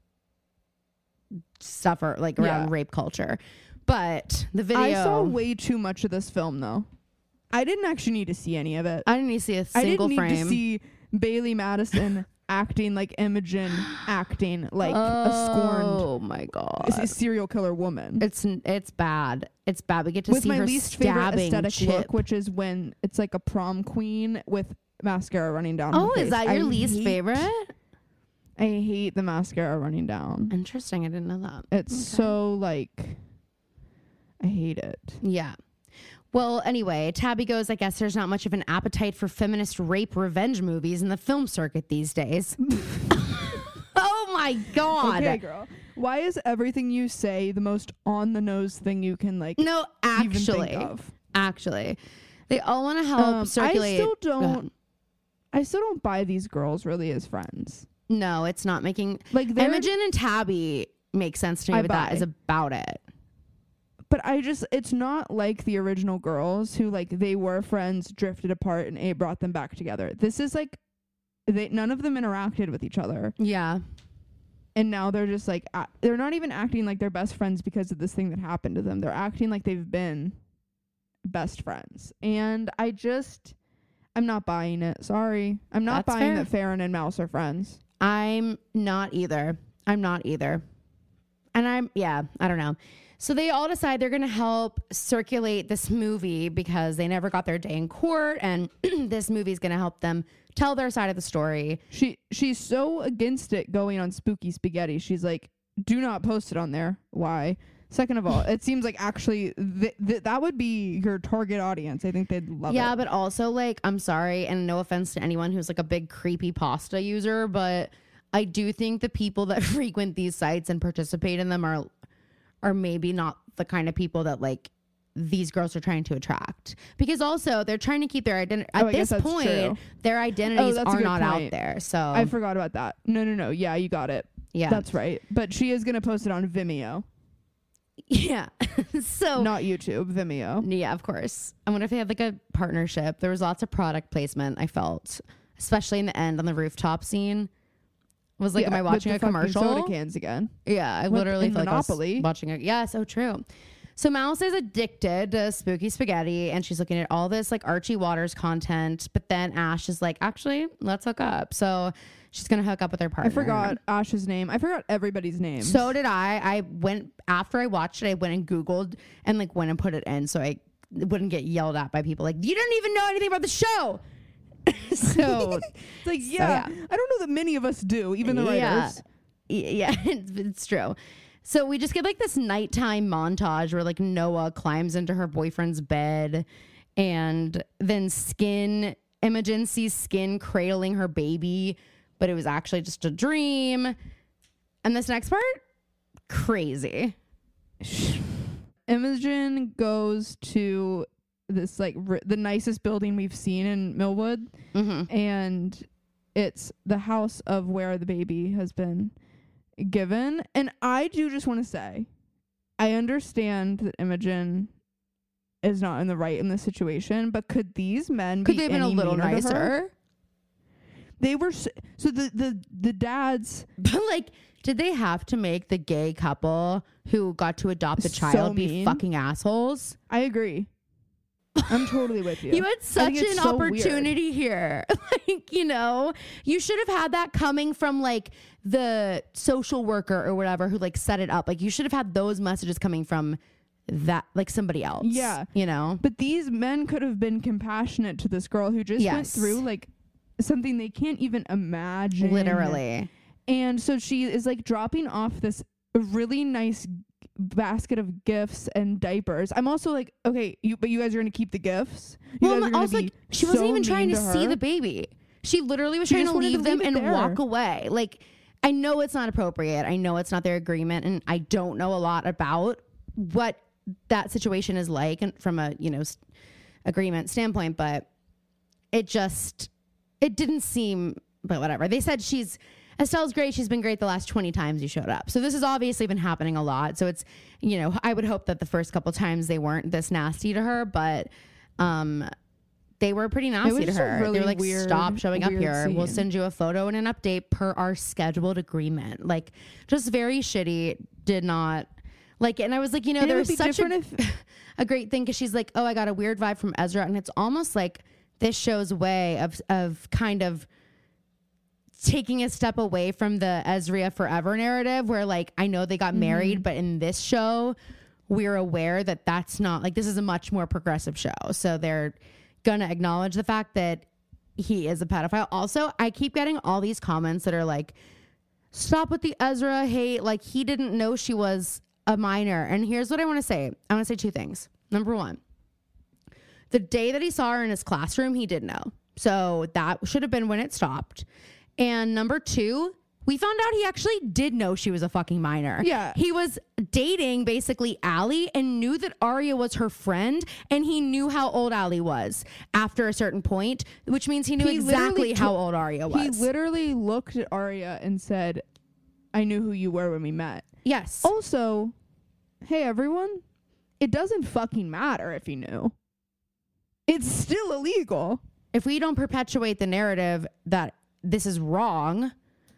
Speaker 2: stuff or like around
Speaker 3: Yeah.
Speaker 2: rape culture. But the video.
Speaker 3: I saw way too much of this film though. I didn't actually need to see any of it.
Speaker 2: I didn't need to see a
Speaker 3: I
Speaker 2: single
Speaker 3: didn't need
Speaker 2: frame.
Speaker 3: to see Bailey Madison acting like Imogen, acting like a scorned
Speaker 2: Oh my god,
Speaker 3: s- serial killer woman.
Speaker 2: it's it's bad. It's bad. We get to
Speaker 3: With
Speaker 2: see
Speaker 3: my
Speaker 2: her
Speaker 3: least favorite
Speaker 2: stabbing
Speaker 3: aesthetic
Speaker 2: Chip.
Speaker 3: look, which is when it's like a prom queen with mascara running down. her
Speaker 2: Oh, is
Speaker 3: face.
Speaker 2: that your
Speaker 3: I
Speaker 2: least
Speaker 3: hate-
Speaker 2: favorite?
Speaker 3: I hate the mascara running down.
Speaker 2: Interesting. I didn't know that.
Speaker 3: It's
Speaker 2: Okay.
Speaker 3: so like, I hate it.
Speaker 2: Yeah. Well, anyway, Tabby goes, I guess there's not much of an appetite for feminist rape revenge movies in the film circuit these days. Oh my God.
Speaker 3: Okay, girl. Why is everything you say the most on the nose thing you can like
Speaker 2: No,
Speaker 3: even
Speaker 2: actually,
Speaker 3: think of?
Speaker 2: actually, they all want to help
Speaker 3: Um,
Speaker 2: circulate.
Speaker 3: I still
Speaker 2: Go ahead.
Speaker 3: don't. I still don't buy these girls really as friends.
Speaker 2: No, it's not making.
Speaker 3: Like they're,
Speaker 2: Imogen and Tabby make sense to me,
Speaker 3: I
Speaker 2: but that
Speaker 3: buy.
Speaker 2: is about it.
Speaker 3: but I just it's not like the original girls who like they were friends, drifted apart, and A brought them back together. This is like they none of them interacted with each other,
Speaker 2: Yeah.
Speaker 3: and now they're just like a- they're not even acting like they're best friends because of this thing that happened to them. They're acting like they've been best friends, and I just I'm not buying it. Sorry, I'm not
Speaker 2: That's
Speaker 3: buying
Speaker 2: fair.
Speaker 3: that Farron and Mouse are friends.
Speaker 2: I'm not either. I'm not either. And I'm, yeah, I don't know. So they all decide they're going to help circulate this movie because they never got their day in court. And this movie is going to help them tell their side of the story.
Speaker 3: She she's so against it going on Spooky Spaghetti. She's like, do not post it on there. Why? Second of all, it seems like actually th- th- that would be your target audience. I think they'd love
Speaker 2: Yeah,
Speaker 3: it.
Speaker 2: but also, like, I'm sorry, and no offense to anyone who's like a big creepy pasta user, but I do think the people that frequent these sites and participate in them are are maybe not the kind of people that like these girls are trying to attract. Because also they're trying to keep their identity at
Speaker 3: Oh, I guess
Speaker 2: this
Speaker 3: that's
Speaker 2: point,
Speaker 3: true.
Speaker 2: their identities
Speaker 3: that's a
Speaker 2: are
Speaker 3: good
Speaker 2: not out
Speaker 3: point.
Speaker 2: there. So
Speaker 3: I forgot about that. No, no, no. Yeah, you got it.
Speaker 2: yeah.
Speaker 3: That's right. But she is going to post it on Vimeo,
Speaker 2: yeah. so
Speaker 3: not YouTube, Vimeo.
Speaker 2: yeah, of course. I wonder if they have like a partnership. There was lots of product placement, I felt, especially in the end on the rooftop scene. Was like,
Speaker 3: Yeah,
Speaker 2: am I
Speaker 3: with
Speaker 2: watching
Speaker 3: the
Speaker 2: a
Speaker 3: fucking
Speaker 2: commercial?
Speaker 3: soda cans again.
Speaker 2: Yeah, I
Speaker 3: With-
Speaker 2: literally
Speaker 3: in
Speaker 2: feel
Speaker 3: Monopoly.
Speaker 2: like I was watching it. Yeah, so true. So Mouse is addicted to Spooky Spaghetti, and she's looking at all this like Archie Waters content. But then Ash is like, actually, let's hook up. So she's gonna hook up with her partner.
Speaker 3: I forgot Ash's name. I forgot everybody's name.
Speaker 2: So did I. I went after I watched it. I went and Googled and like went and put it in so I wouldn't get yelled at by people like, you didn't even know anything about the show. so
Speaker 3: it's like, yeah,
Speaker 2: yeah.
Speaker 3: I don't know that many of us do, even the
Speaker 2: Yeah.
Speaker 3: writers.
Speaker 2: Y- yeah, it's, it's true. So we just get like this nighttime montage where like Noah climbs into her boyfriend's bed, and then Skin, Imogen sees Skin cradling her baby, but it was actually just a dream. And this next part, crazy.
Speaker 3: Imogen goes to this like r- the nicest building we've seen in Millwood,
Speaker 2: Mm-hmm.
Speaker 3: and it's the house of where the baby has been given. And I do just want to say, I understand that Imogen is not in the right in this situation, but could these men
Speaker 2: Could
Speaker 3: be
Speaker 2: they have been a
Speaker 3: any
Speaker 2: little
Speaker 3: meaner to her?
Speaker 2: nicer?
Speaker 3: They were so, so the the the dads.
Speaker 2: But like, did they have to make the gay couple who got to adopt the
Speaker 3: So
Speaker 2: child be
Speaker 3: mean.
Speaker 2: fucking assholes?
Speaker 3: I agree. I'm totally with you.
Speaker 2: You had such
Speaker 3: think
Speaker 2: an
Speaker 3: it's so weird.
Speaker 2: opportunity here. Like, you know, you should have had that coming from like the social worker or whatever who like set it up. Like, you should have had those messages coming from that like somebody else.
Speaker 3: Yeah.
Speaker 2: You know?
Speaker 3: But these men could have been compassionate to this girl who just
Speaker 2: Yes.
Speaker 3: went through like something they can't even imagine.
Speaker 2: Literally.
Speaker 3: And so she is like dropping off this really nice basket of gifts and diapers. I'm also like, okay, you but you guys are gonna keep the gifts. You
Speaker 2: Well,
Speaker 3: guys are gonna
Speaker 2: also,
Speaker 3: be
Speaker 2: like, she wasn't
Speaker 3: so
Speaker 2: even trying
Speaker 3: mean
Speaker 2: to,
Speaker 3: to
Speaker 2: see
Speaker 3: her.
Speaker 2: the baby. She literally was
Speaker 3: She
Speaker 2: trying
Speaker 3: just
Speaker 2: to
Speaker 3: wanted to
Speaker 2: leave them
Speaker 3: leave it
Speaker 2: and
Speaker 3: there.
Speaker 2: walk away. Like, I know it's not appropriate. I know it's not their agreement, and I don't know a lot about what that situation is like and from a, you know, s- agreement standpoint, but it just, it didn't seem, but whatever. They said she's, Estelle's great. She's been great the last twenty times you showed up. So this has obviously been happening a lot. So it's, you know, I would hope that the first couple times they weren't this nasty to her, but um, they were pretty nasty
Speaker 3: was
Speaker 2: to
Speaker 3: just a
Speaker 2: her.
Speaker 3: really
Speaker 2: they were like,
Speaker 3: weird-
Speaker 2: stop showing up
Speaker 3: weird
Speaker 2: here. We'll
Speaker 3: scene.
Speaker 2: send you a photo and an update per our scheduled agreement. Like, just very shitty. Did not like, and I was like, you know,
Speaker 3: And it
Speaker 2: there
Speaker 3: would
Speaker 2: was
Speaker 3: be
Speaker 2: such a,
Speaker 3: different if
Speaker 2: a great thing because she's like, oh, I got a weird vibe from Ezra, and it's almost like this show's way of of kind of taking a step away from the Ezra forever narrative, where like I know they got
Speaker 3: Mm-hmm.
Speaker 2: married, but in this show, we're aware that that's not like this is a much more progressive show, so they're gonna acknowledge the fact that he is a pedophile. Also, I keep getting all these comments that are like, stop with the Ezra hate. Like, he didn't know she was a minor. And here's what I want to say. I want to say two things. Number one, the day that he saw her in his classroom, he did know. So that should have been when it stopped. And number two, we found out he actually did know she was a fucking minor.
Speaker 3: Yeah.
Speaker 2: He was dating basically Allie and knew that Aria was her friend, and he knew how old Allie was after a certain point, which means he knew
Speaker 3: He
Speaker 2: exactly
Speaker 3: literally
Speaker 2: how
Speaker 3: to-
Speaker 2: old Aria was.
Speaker 3: he literally looked at Arya and said, I knew who you were when we met.
Speaker 2: yes.
Speaker 3: Also, hey everyone, it doesn't fucking matter if he knew. It's still illegal.
Speaker 2: If we don't perpetuate the narrative that this is wrong,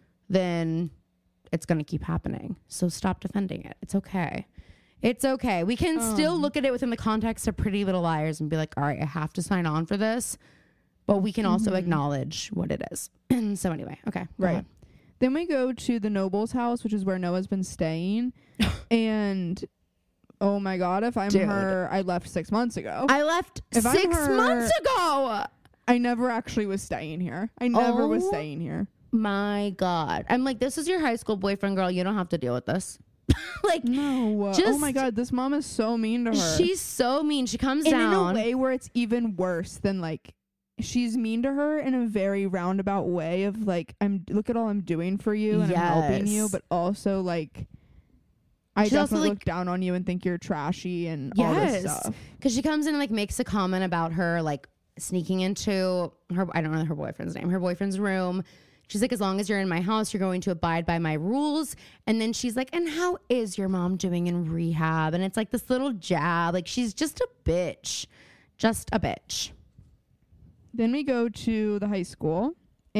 Speaker 2: then it's going to keep happening. So stop defending it. It's okay. It's okay. We can
Speaker 3: Um.
Speaker 2: still look at it within the context of Pretty Little Liars and be like, all right, I have to sign on for this. But we can also
Speaker 3: Mhm.
Speaker 2: acknowledge what it is. So anyway, okay. go
Speaker 3: Right.
Speaker 2: ahead.
Speaker 3: Then we go to the Noble's house, which is where Noah's been staying. And oh my God, if I'm
Speaker 2: Dude.
Speaker 3: her, I left six months ago.
Speaker 2: I left
Speaker 3: If I'm
Speaker 2: six
Speaker 3: her-
Speaker 2: months ago.
Speaker 3: I never actually was staying here. I never was
Speaker 2: Oh.
Speaker 3: staying here.
Speaker 2: My God. I'm like, this is your high school boyfriend, girl. You don't have to deal with this. Like,
Speaker 3: No. oh
Speaker 2: Just-
Speaker 3: my God, this mom is so mean to her.
Speaker 2: she's so mean. She comes
Speaker 3: and
Speaker 2: down.
Speaker 3: in a way where it's even worse than like she's mean to her in a very roundabout way of like, I'm look at all I'm doing for you and I'm helping you,
Speaker 2: Yes.
Speaker 3: but also like I
Speaker 2: She's also,
Speaker 3: definitely
Speaker 2: like-
Speaker 3: look down on you and think you're trashy and all this
Speaker 2: Yes.
Speaker 3: stuff.
Speaker 2: Because she comes in and like makes a comment about her like sneaking into her, I don't know her boyfriend's name, her boyfriend's room. She's like, as long as you're in my house, you're going to abide by my rules. And then she's like, and how is your mom doing in rehab? And it's like this little jab. Like, she's just a bitch. Just a bitch.
Speaker 3: Then we go to the high school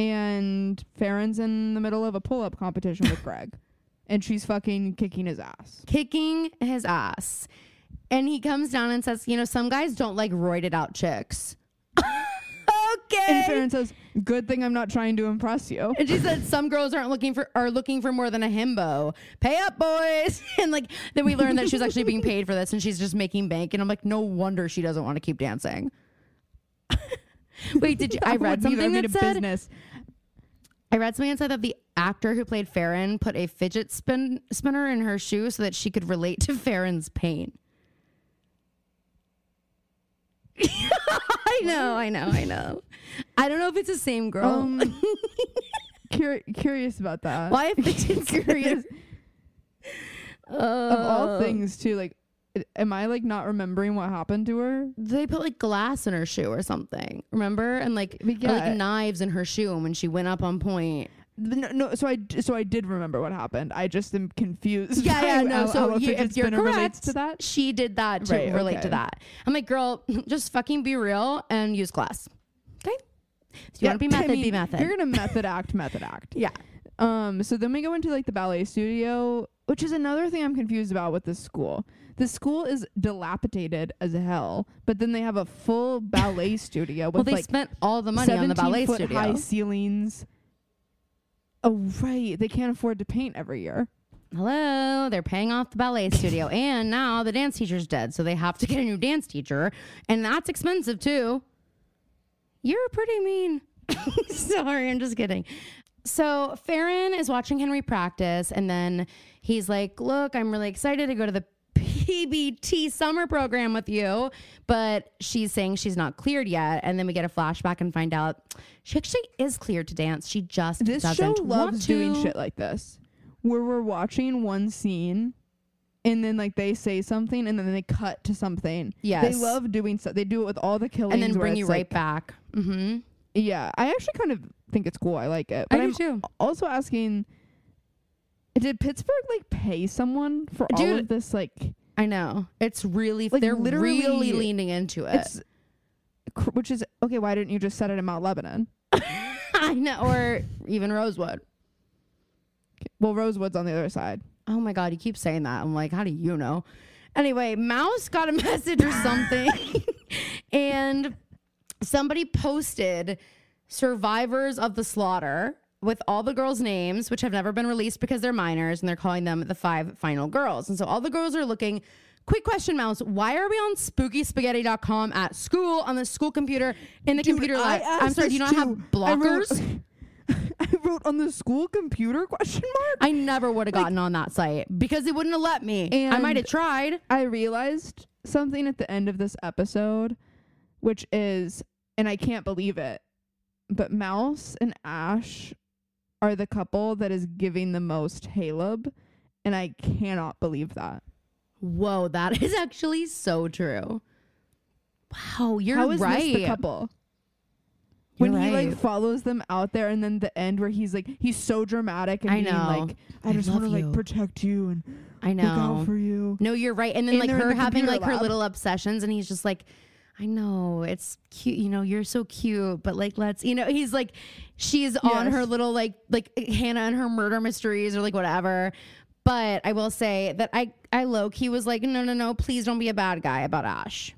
Speaker 3: and Farron's in the middle of a pull-up competition with Greg. And she's fucking kicking his ass.
Speaker 2: Kicking his ass. And he comes down and says, you know, some guys don't like roided out chicks. Okay.
Speaker 3: And Farron says, good thing I'm not trying to impress you.
Speaker 2: And she said some girls aren't looking for are looking for more than a himbo. Pay up, boys. And like then we learned that she was actually being paid for this and she's just making bank. And I'm like, no wonder she doesn't want to keep dancing. Wait, did you I read
Speaker 3: would be-
Speaker 2: something
Speaker 3: that'd
Speaker 2: that
Speaker 3: be a
Speaker 2: said
Speaker 3: business.
Speaker 2: I read something that said that the actor who played Farron put a fidget spin spinner in her shoe so that she could relate to Farron's pain. I know, I know, I know. I don't know if it's the same girl.
Speaker 3: Um, cur- curious about that.
Speaker 2: Why a fidget
Speaker 3: Curious
Speaker 2: Uh,
Speaker 3: of all things too. Like, i- am I like not remembering what happened to her?
Speaker 2: They put like glass in her shoe or something. Remember? And like,
Speaker 3: We
Speaker 2: or, like
Speaker 3: get-
Speaker 2: knives in her shoe. And when she went up on point.
Speaker 3: No, no, so I d- so I did remember what happened. I just am confused.
Speaker 2: Yeah,
Speaker 3: by
Speaker 2: yeah, no.
Speaker 3: how-
Speaker 2: So
Speaker 3: how a
Speaker 2: you,
Speaker 3: fidget
Speaker 2: if you're
Speaker 3: spinner relates
Speaker 2: correct,
Speaker 3: to that.
Speaker 2: she did that to
Speaker 3: Right,
Speaker 2: relate to
Speaker 3: okay.
Speaker 2: that. I'm like, girl, just fucking be real and use glass. Okay? If you
Speaker 3: Yeah,
Speaker 2: want to be
Speaker 3: I
Speaker 2: method,
Speaker 3: mean,
Speaker 2: be method.
Speaker 3: You're gonna method act, method act.
Speaker 2: yeah.
Speaker 3: Um. So then we go into like the ballet studio, which is another thing I'm confused about with this school. The school is dilapidated as hell, but then they have a full ballet studio
Speaker 2: Well,
Speaker 3: with
Speaker 2: they
Speaker 3: like
Speaker 2: spent all the money on the ballet
Speaker 3: foot
Speaker 2: studio.
Speaker 3: high ceilings. Oh right, they can't afford to paint every year.
Speaker 2: hello, they're paying off the ballet studio. And now the dance teacher's dead. So they have to get a new dance teacher. And that's expensive too. You're pretty mean. Sorry, I'm just kidding. So Farron is watching Henry practice. And then he's like, look, I'm really excited to go to the P B T summer program with you. But she's saying she's not cleared yet. And then we get a flashback and find out she actually is cleared to dance. She just
Speaker 3: This
Speaker 2: doesn't
Speaker 3: show
Speaker 2: want
Speaker 3: loves
Speaker 2: to.
Speaker 3: doing shit like this, where we're watching one scene and then like they say something and then they cut to something.
Speaker 2: Yes.
Speaker 3: They love doing stuff. They do it with all the killings.
Speaker 2: And then
Speaker 3: where
Speaker 2: bring
Speaker 3: it's
Speaker 2: you right
Speaker 3: like-
Speaker 2: back. Mm-hmm.
Speaker 3: Yeah. I actually kind of think it's cool. I like it.
Speaker 2: I
Speaker 3: But
Speaker 2: do
Speaker 3: I'm
Speaker 2: too.
Speaker 3: also asking, did Pittsburgh like pay someone for all
Speaker 2: Dude,
Speaker 3: of this? Like,
Speaker 2: I know. It's really,
Speaker 3: Like,
Speaker 2: they're
Speaker 3: literally,
Speaker 2: really leaning into it.
Speaker 3: it's, cr- which is, okay, why didn't you just set it in Mount Lebanon?
Speaker 2: I know. Or even Rosewood.
Speaker 3: Well, Rosewood's on the other side.
Speaker 2: Oh my God, you keep saying that. I'm like, how do you know? Anyway, Mouse got a message or something. And somebody posted survivors of the slaughter with all the girls' names, which have never been released because they're minors, and they're calling them the five final girls. And so all the girls are looking. Quick question, Mouse. Why are we on spooky spaghetti dot com at school on the school computer in the
Speaker 3: Dude,
Speaker 2: computer
Speaker 3: I
Speaker 2: lab?
Speaker 3: asked
Speaker 2: I'm sorry, do you
Speaker 3: this
Speaker 2: not have
Speaker 3: too. I wrote-
Speaker 2: blockers?
Speaker 3: I wrote on the school computer question mark.
Speaker 2: I never would have gotten on that site because it wouldn't have let me. I might have
Speaker 3: And-
Speaker 2: tried.
Speaker 3: I realized something at the end of this episode, which is, and I can't believe it, but Mouse and Ash are the couple that is giving the most Caleb, and I cannot believe that.
Speaker 2: Whoa, that is actually so true. Wow, you're
Speaker 3: How is
Speaker 2: right.
Speaker 3: this the couple?
Speaker 2: You're
Speaker 3: When he
Speaker 2: right.
Speaker 3: like follows them out there, and then the end where he's like, he's so dramatic and
Speaker 2: I
Speaker 3: being
Speaker 2: know.
Speaker 3: like, I
Speaker 2: I
Speaker 3: just
Speaker 2: love
Speaker 3: want to
Speaker 2: you.
Speaker 3: like protect you and
Speaker 2: I
Speaker 3: look out
Speaker 2: know.
Speaker 3: for you.
Speaker 2: No, you're right. And then
Speaker 3: And
Speaker 2: like
Speaker 3: they're in
Speaker 2: her
Speaker 3: the
Speaker 2: having
Speaker 3: computer
Speaker 2: like her
Speaker 3: lab.
Speaker 2: little obsessions, and he's just like, I know it's cute. You know, you're so cute, but like, let's, you know, he's like, she's on
Speaker 3: Yes.
Speaker 2: her little like like Hannah and her murder mysteries or like whatever. But I will say that I I low key was like, no, no, no, please don't be a bad guy about Ash.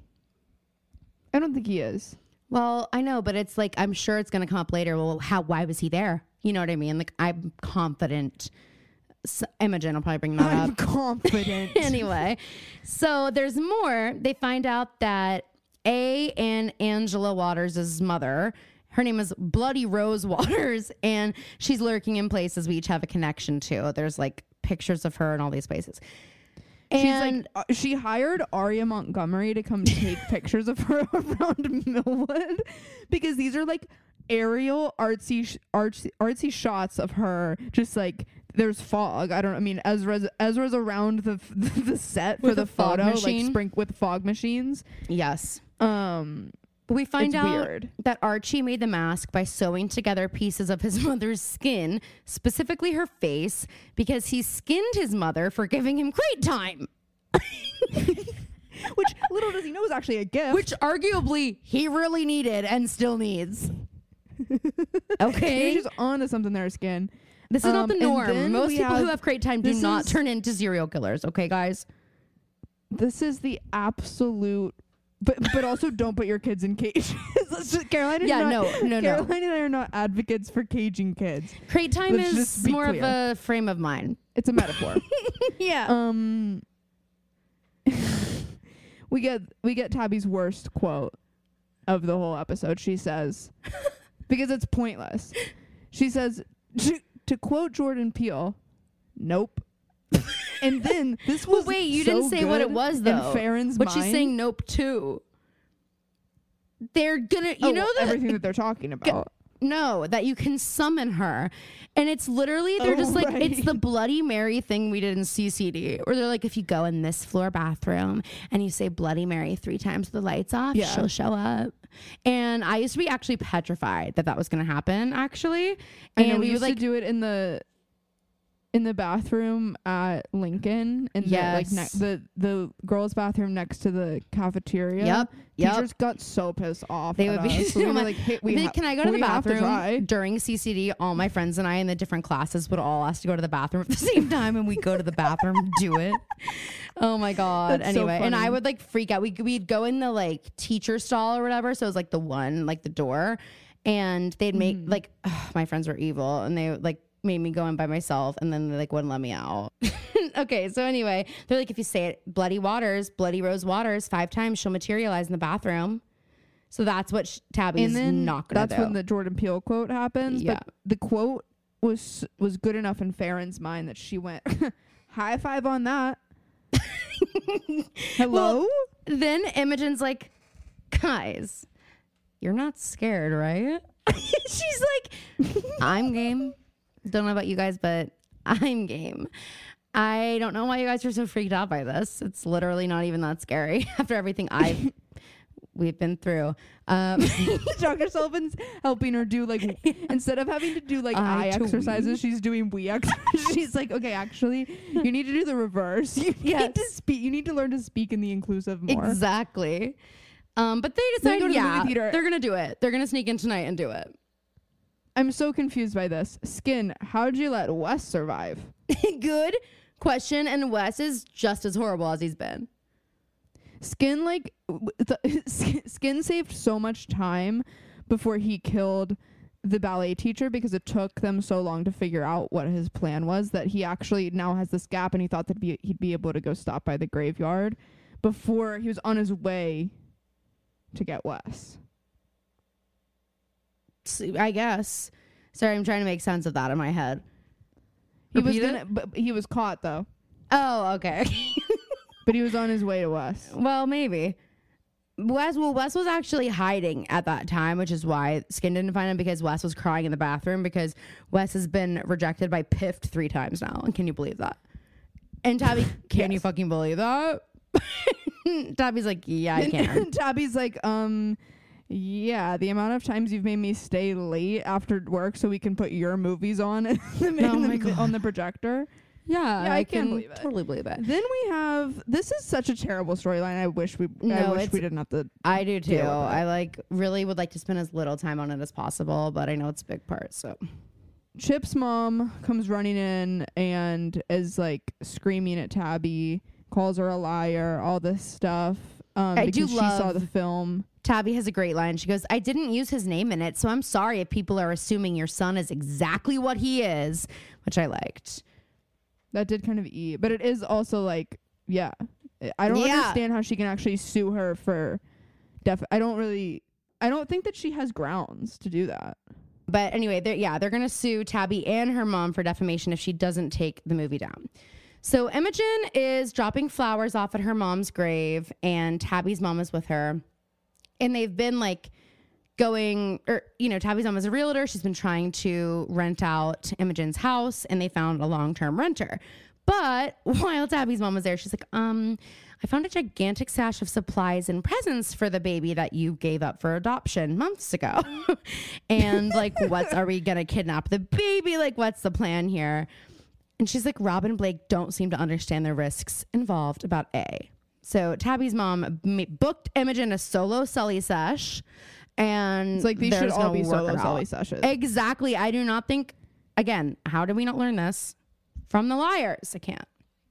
Speaker 3: I don't think he is.
Speaker 2: Well, I know, but it's like, I'm sure it's going to come up later. Well, how, why was he there? You know what I mean? Like, I'm confident. S- Imogen will probably bring that
Speaker 3: I'm
Speaker 2: up.
Speaker 3: confident.
Speaker 2: Anyway, so there's more. They find out that A and Angela Waters' mother, her name is Bloody Rose Waters, and she's lurking in places we each have a connection to. There's like pictures of her in all these places.
Speaker 3: She's
Speaker 2: And
Speaker 3: like, uh, she hired Aria Montgomery to come take pictures of her around Millwood because these are like aerial artsy, sh- artsy, artsy shots of her. Just like there's fog. I don't. I mean, Ezra's Ezra's around the the set for
Speaker 2: With
Speaker 3: the
Speaker 2: a fog
Speaker 3: photo,
Speaker 2: machine?
Speaker 3: like sprink with fog machines.
Speaker 2: yes.
Speaker 3: Um,
Speaker 2: But we find
Speaker 3: It's
Speaker 2: out
Speaker 3: weird.
Speaker 2: that Archie made the mask by sewing together pieces of his mother's skin, specifically her face, because he skinned his mother for giving him crate time,
Speaker 3: which little does he know is actually a gift.
Speaker 2: which arguably he really needed and still needs. Okay.
Speaker 3: He's just onto something there, skin.
Speaker 2: This is not
Speaker 3: Um,
Speaker 2: the
Speaker 3: and
Speaker 2: norm.
Speaker 3: then
Speaker 2: Most
Speaker 3: we
Speaker 2: people who
Speaker 3: have-
Speaker 2: have crate time do
Speaker 3: this
Speaker 2: not
Speaker 3: is-
Speaker 2: turn into serial killers. Okay, guys?
Speaker 3: This is the absolute. But but also don't put your kids in cages. Let's just, Caroline and
Speaker 2: Yeah,
Speaker 3: not,
Speaker 2: no, no, no.
Speaker 3: Caroline and I are not advocates for caging kids.
Speaker 2: Crate time
Speaker 3: Let's
Speaker 2: is
Speaker 3: just be
Speaker 2: more
Speaker 3: clear.
Speaker 2: of a frame of mind.
Speaker 3: It's a metaphor.
Speaker 2: Yeah.
Speaker 3: um, we get we get Tabby's worst quote of the whole episode. She says, because it's pointless. She says to, to quote Jordan Peele, "Nope." And then this was
Speaker 2: Well, wait, you
Speaker 3: so
Speaker 2: didn't say what it
Speaker 3: good
Speaker 2: was
Speaker 3: in
Speaker 2: though.
Speaker 3: Farron's
Speaker 2: But
Speaker 3: mind.
Speaker 2: she's saying nope too. They're gonna, you
Speaker 3: Oh,
Speaker 2: know,
Speaker 3: well,
Speaker 2: that
Speaker 3: everything that they're talking about.
Speaker 2: no, that you can summon her, and it's literally they're
Speaker 3: Oh,
Speaker 2: just like
Speaker 3: right.
Speaker 2: it's the Bloody Mary thing we did in C C D, where they're like, if you go in this floor bathroom and you say Bloody Mary three times with the lights off,
Speaker 3: Yeah.
Speaker 2: she'll show up. And I used to be actually petrified that that was gonna happen. Actually,
Speaker 3: I
Speaker 2: and
Speaker 3: know we,
Speaker 2: we
Speaker 3: used
Speaker 2: would like
Speaker 3: to do it in the in the bathroom at Lincoln, and like ne-
Speaker 2: Yes.
Speaker 3: the the girls' bathroom next to the cafeteria.
Speaker 2: Yep, yep.
Speaker 3: Teachers got so pissed off.
Speaker 2: They
Speaker 3: at
Speaker 2: would be
Speaker 3: us. So we
Speaker 2: so
Speaker 3: were
Speaker 2: mad.
Speaker 3: like, hey, we
Speaker 2: They-
Speaker 3: ha-
Speaker 2: can I go to the
Speaker 3: we have
Speaker 2: bathroom
Speaker 3: try.
Speaker 2: during C C D? All my friends and I in the different classes would all ask to go to the bathroom at the same time, and we go to the bathroom and do it. Oh my god!
Speaker 3: That's so
Speaker 2: Anyway, and I
Speaker 3: funny.
Speaker 2: would like freak out. We we'd go in the like teacher stall or whatever, so it was like the one like the door, and they'd make
Speaker 3: Mm-hmm.
Speaker 2: like ugh, my friends were evil, and they would, like made me go in by myself, and then they like wouldn't let me out. Okay, so anyway, they're like, if you say it, Bloody Waters, Bloody Rose Waters, five times, she'll materialize in the bathroom. So that's what sh- Tabby's
Speaker 3: and then
Speaker 2: not gonna
Speaker 3: that's
Speaker 2: do.
Speaker 3: when the Jordan Peele quote happens.
Speaker 2: Yeah.
Speaker 3: But the quote was was good enough in Farron's mind that she went, high five on that. Hello?
Speaker 2: Well, then Imogen's like, guys, you're not scared, right? She's like, I'm game. Don't know about you guys, but I'm game. I don't know why you guys are so freaked out by this. It's literally not even that scary after everything I've we've been through. Um,
Speaker 3: Doctor Sullivan's helping her do like instead of having to do like
Speaker 2: I
Speaker 3: eye
Speaker 2: to
Speaker 3: exercises, she's doing we exercises. She's like, okay, actually, you need to do the reverse. You
Speaker 2: Yes.
Speaker 3: need to speak. You need to learn to speak in the inclusive more.
Speaker 2: exactly. Um, but they
Speaker 3: Then
Speaker 2: decided,
Speaker 3: go to the
Speaker 2: yeah,
Speaker 3: movie theater.
Speaker 2: they're gonna do it. They're gonna sneak in tonight and do it.
Speaker 3: I'm so confused by this. Skin, how'd you let Wes survive?
Speaker 2: Good question. And Wes is just as horrible as he's been.
Speaker 3: Skin like w- the, Skin saved so much time before he killed the ballet teacher because it took them so long to figure out what his plan was that he actually now has this gap, and he thought that be, he'd be able to go stop by the graveyard before he was on his way to get Wes.
Speaker 2: I guess. Sorry, I'm trying to make sense of that in my head.
Speaker 3: He was
Speaker 2: Repeat
Speaker 3: gonna,
Speaker 2: it?
Speaker 3: but he was caught though.
Speaker 2: Oh, okay.
Speaker 3: But he was on his way to Wes.
Speaker 2: Well, maybe. Wes, well, Wes was actually hiding at that time, which is why Skin didn't find him, because Wes was crying in the bathroom because Wes has been rejected by Pift three times now. And can you believe that? And Tabby, can you
Speaker 3: Yes.
Speaker 2: fucking believe that? Tabby's like, yeah, I can.
Speaker 3: Tabby's like, um, yeah, the amount of times you've made me stay late after work so we can put your movies on in the, in
Speaker 2: Oh my
Speaker 3: the-
Speaker 2: God.
Speaker 3: on the projector.
Speaker 2: Yeah,
Speaker 3: Yeah, I
Speaker 2: I
Speaker 3: can
Speaker 2: can
Speaker 3: believe it.
Speaker 2: totally believe it.
Speaker 3: Then we have, this is such a terrible storyline. I wish we, I
Speaker 2: No,
Speaker 3: wish
Speaker 2: it's-
Speaker 3: we didn't have to.
Speaker 2: I do too.
Speaker 3: deal with it.
Speaker 2: I like really would like to spend as little time on it as possible, but I know it's a big part. So
Speaker 3: Chip's mom comes running in and is like screaming at Tabby, calls her a liar, all this stuff. Um,
Speaker 2: I do
Speaker 3: because she saw
Speaker 2: love-
Speaker 3: the film.
Speaker 2: Tabby has a great line. She goes, I didn't use his name in it, so I'm sorry if people are assuming your son is exactly what he is, which I liked.
Speaker 3: That did kind of eat, but it is also like, yeah, I don't
Speaker 2: Yeah.
Speaker 3: understand how she can actually sue her for def. I don't really, I don't think that she has grounds to do that.
Speaker 2: But anyway, they're, yeah, they're going to sue Tabby and her mom for defamation if she doesn't take the movie down. So Imogen is dropping flowers off at her mom's grave, and Tabby's mom is with her. And they've been like going, or, you know, Tabby's mom is a realtor. She's been trying to rent out Imogen's house, and they found a long-term renter. But while Tabby's mom was there, she's like, um, I found a gigantic stash of supplies and presents for the baby that you gave up for adoption months ago. And like, what's, are we going to kidnap the baby? Like, what's the plan here? And she's like, Rob and Blake don't seem to understand the risks involved about A. So Tabby's mom m- booked Imogen a solo Sully sesh. And
Speaker 3: It's like these
Speaker 2: they're
Speaker 3: should
Speaker 2: just
Speaker 3: all
Speaker 2: gonna
Speaker 3: be
Speaker 2: work
Speaker 3: solo
Speaker 2: it out.
Speaker 3: Sully sessions.
Speaker 2: Exactly. I do not think, again, how did we not learn this? From the liars. I can't.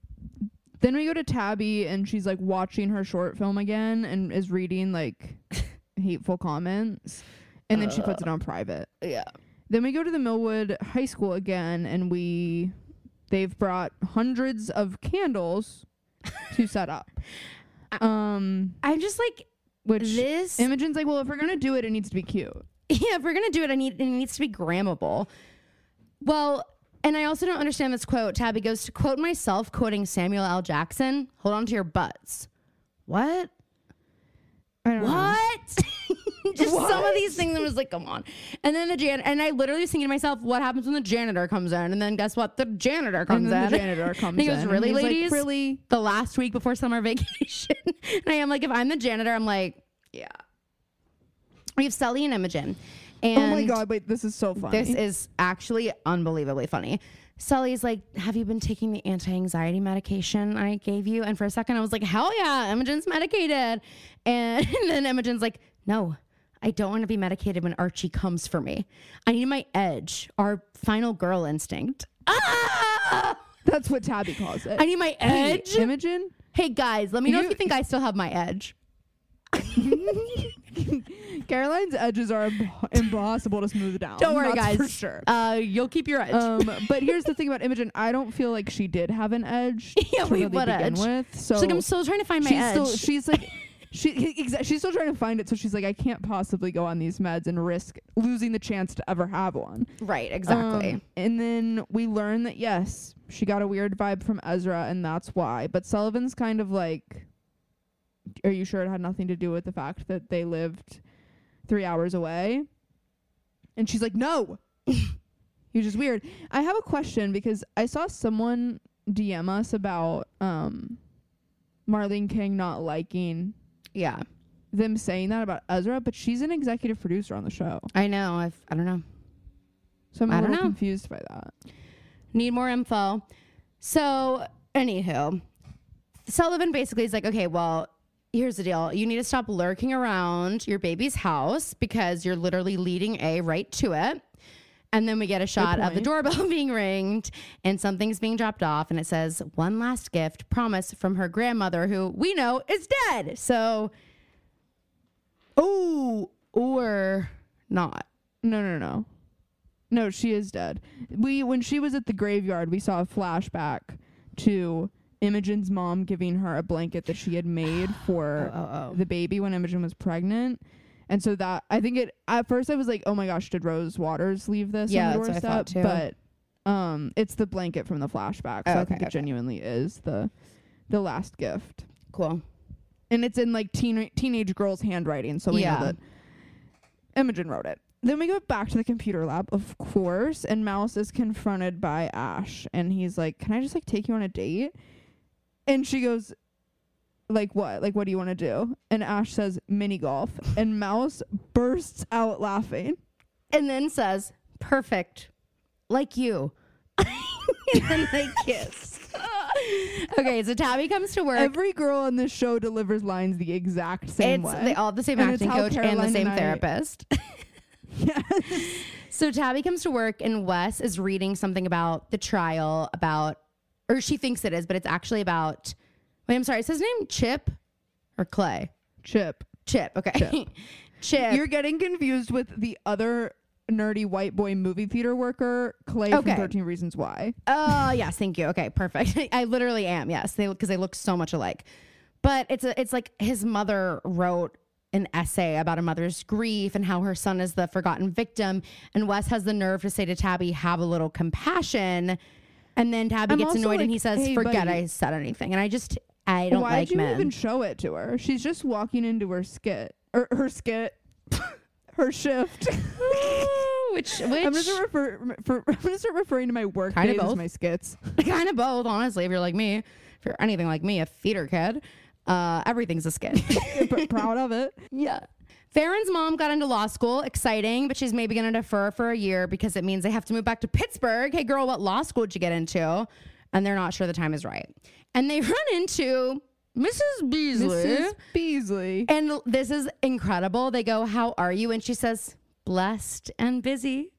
Speaker 3: Then we go to Tabby and she's like watching her short film again and is reading like hateful comments. And then she puts it on private.
Speaker 2: Yeah.
Speaker 3: Then we go to the Millwood High School again and we, they've brought hundreds of candles to set up. Um,
Speaker 2: I'm just like,
Speaker 3: which
Speaker 2: this.
Speaker 3: Imogen's like, well, if we're going to do it, it needs to be cute.
Speaker 2: Yeah, if we're going to do it, I need, it needs to be grammable. Well, and I also don't understand this quote. Tabby goes, to quote myself, quoting Samuel L. Jackson, hold on to your butts. What?
Speaker 3: I don't know.
Speaker 2: What? Just some of
Speaker 3: What?
Speaker 2: these things, I was like, come on. And then the jan, and I literally was thinking to myself, what happens when the janitor comes in? And then guess what? The janitor comes
Speaker 3: And then
Speaker 2: in.
Speaker 3: the janitor comes
Speaker 2: And he goes,
Speaker 3: in.
Speaker 2: really,
Speaker 3: and he's like,
Speaker 2: ladies?
Speaker 3: really?
Speaker 2: The last week before summer vacation. And I am like, if I'm the janitor, I'm like, yeah. We have Sully and Imogen. And
Speaker 3: Oh my God, wait, this is so funny.
Speaker 2: this is actually unbelievably funny. Sully's like, have you been taking the anti-anxiety medication I gave you? And for a second I was like, hell yeah, Imogen's medicated. And then Imogen's like, no, I don't want to be medicated when Archie comes for me. I need my edge, our final girl instinct. Ah!
Speaker 3: That's what Tabby calls it.
Speaker 2: I need my
Speaker 3: Hey,
Speaker 2: edge.
Speaker 3: Imogen?
Speaker 2: Hey guys, let me know
Speaker 3: You-
Speaker 2: if you think I still have my edge.
Speaker 3: Caroline's edges are imp- impossible to smooth down.
Speaker 2: Don't worry,
Speaker 3: That's
Speaker 2: guys.
Speaker 3: for sure.
Speaker 2: Uh, you'll keep your edge.
Speaker 3: Um, but here's the thing about Imogen. I don't feel like she did have an edge
Speaker 2: Yeah,
Speaker 3: to
Speaker 2: wait,
Speaker 3: really
Speaker 2: what
Speaker 3: begin
Speaker 2: edge?
Speaker 3: with. So
Speaker 2: she's like, I'm still trying to find my
Speaker 3: she's
Speaker 2: edge.
Speaker 3: still she's like she exa- she's still trying to find it. So she's like, I can't possibly go on these meds and risk losing the chance to ever have one.
Speaker 2: right, exactly.
Speaker 3: Um, and then we learn that yes, she got a weird vibe from Ezra, and that's why. But Sullivan's kind of like, are you sure it had nothing to do with the fact that they lived three hours away? And she's like, no. He was just weird. I have a question because I saw someone D M us about um, Marlene King not liking
Speaker 2: yeah,
Speaker 3: them saying that about Ezra, but she's an executive producer on the show.
Speaker 2: I know. I've, I don't know.
Speaker 3: So I'm a
Speaker 2: I don't
Speaker 3: little
Speaker 2: know.
Speaker 3: confused by that.
Speaker 2: Need more info. So, anywho, Sullivan basically is like, okay, well, here's the deal. You need to stop lurking around your baby's house because you're literally leading A right to it. And then we get a shot of the
Speaker 3: point.
Speaker 2: doorbell being ringed and something's being dropped off. And it says, one last gift, promise from her grandmother, who we know is dead. So, oh, or not.
Speaker 3: No, no, no. No, she is dead. We when she was at the graveyard, we saw a flashback to Imogen's mom giving her a blanket that she had made for
Speaker 2: Oh, oh, oh.
Speaker 3: the baby when Imogen was pregnant. And so that I think it at first I was like, oh my gosh, did Rose Waters leave this
Speaker 2: Yeah,
Speaker 3: on the
Speaker 2: that's what I thought
Speaker 3: doorstep?
Speaker 2: too.
Speaker 3: But um it's the blanket from the flashback. So
Speaker 2: Oh,
Speaker 3: I
Speaker 2: okay,
Speaker 3: think it
Speaker 2: okay.
Speaker 3: genuinely is the the last gift.
Speaker 2: Cool.
Speaker 3: And it's in like teen teenage girl's handwriting, so we
Speaker 2: Yeah.
Speaker 3: know that Imogen wrote it. Then we go back to the computer lab, of course, and Mouse is confronted by Ash, and he's like, "Can I just like take you on a date?" And she goes, "Like what? Like what do you want to do?" And Ash says, "Mini golf," and Mouse bursts out laughing.
Speaker 2: And then says, perfect, like you. And then they kiss. Okay, so Tabby comes to work.
Speaker 3: Every girl on this show delivers lines the exact same
Speaker 2: it's
Speaker 3: way.
Speaker 2: they all have the same
Speaker 3: And it's
Speaker 2: acting
Speaker 3: how
Speaker 2: coach and
Speaker 3: Caroline
Speaker 2: the same
Speaker 3: and I-
Speaker 2: therapist.
Speaker 3: Yes.
Speaker 2: So Tabby comes to work and Wes is reading something about the trial about, or she thinks it is, but it's actually about, wait, I'm sorry. Is his name Chip or Clay?
Speaker 3: Chip.
Speaker 2: Chip. Okay.
Speaker 3: Chip.
Speaker 2: Chip.
Speaker 3: You're getting confused with the other nerdy white boy movie theater worker, Clay
Speaker 2: Okay.
Speaker 3: from thirteen Reasons Why.
Speaker 2: Oh, yes. Thank you. Okay, perfect. I literally am. Yes. They, because they look so much alike, but it's a, it's like his mother wrote an essay about a mother's grief and how her son is the forgotten victim. And Wes has the nerve to say to Tabby, have a little compassion. And then Tabby
Speaker 3: I'm
Speaker 2: gets
Speaker 3: also
Speaker 2: annoyed and
Speaker 3: like,
Speaker 2: he says,
Speaker 3: hey,
Speaker 2: forget
Speaker 3: buddy.
Speaker 2: I said anything. And I just, I don't
Speaker 3: Why
Speaker 2: like
Speaker 3: did you
Speaker 2: men.
Speaker 3: even show it to her? She's just walking into her skit. Or her skit. Her shift.
Speaker 2: which, which,
Speaker 3: I'm gonna start refer, for, I'm gonna start referring to my work
Speaker 2: Kinda
Speaker 3: days as
Speaker 2: both.
Speaker 3: my skits.
Speaker 2: kind of both, honestly, if you're like me, if you're anything like me, a theater kid, uh, everything's a skit.
Speaker 3: But proud of it.
Speaker 2: Yeah. Farron's mom got into law school, exciting, but she's maybe going to defer for a year because it means they have to move back to Pittsburgh. Hey, girl, what law school did you get into? And they're not sure the time is right. And they run into Missus Beasley.
Speaker 3: Missus Beasley.
Speaker 2: And this is incredible. They go, how are you? And she says, blessed and busy.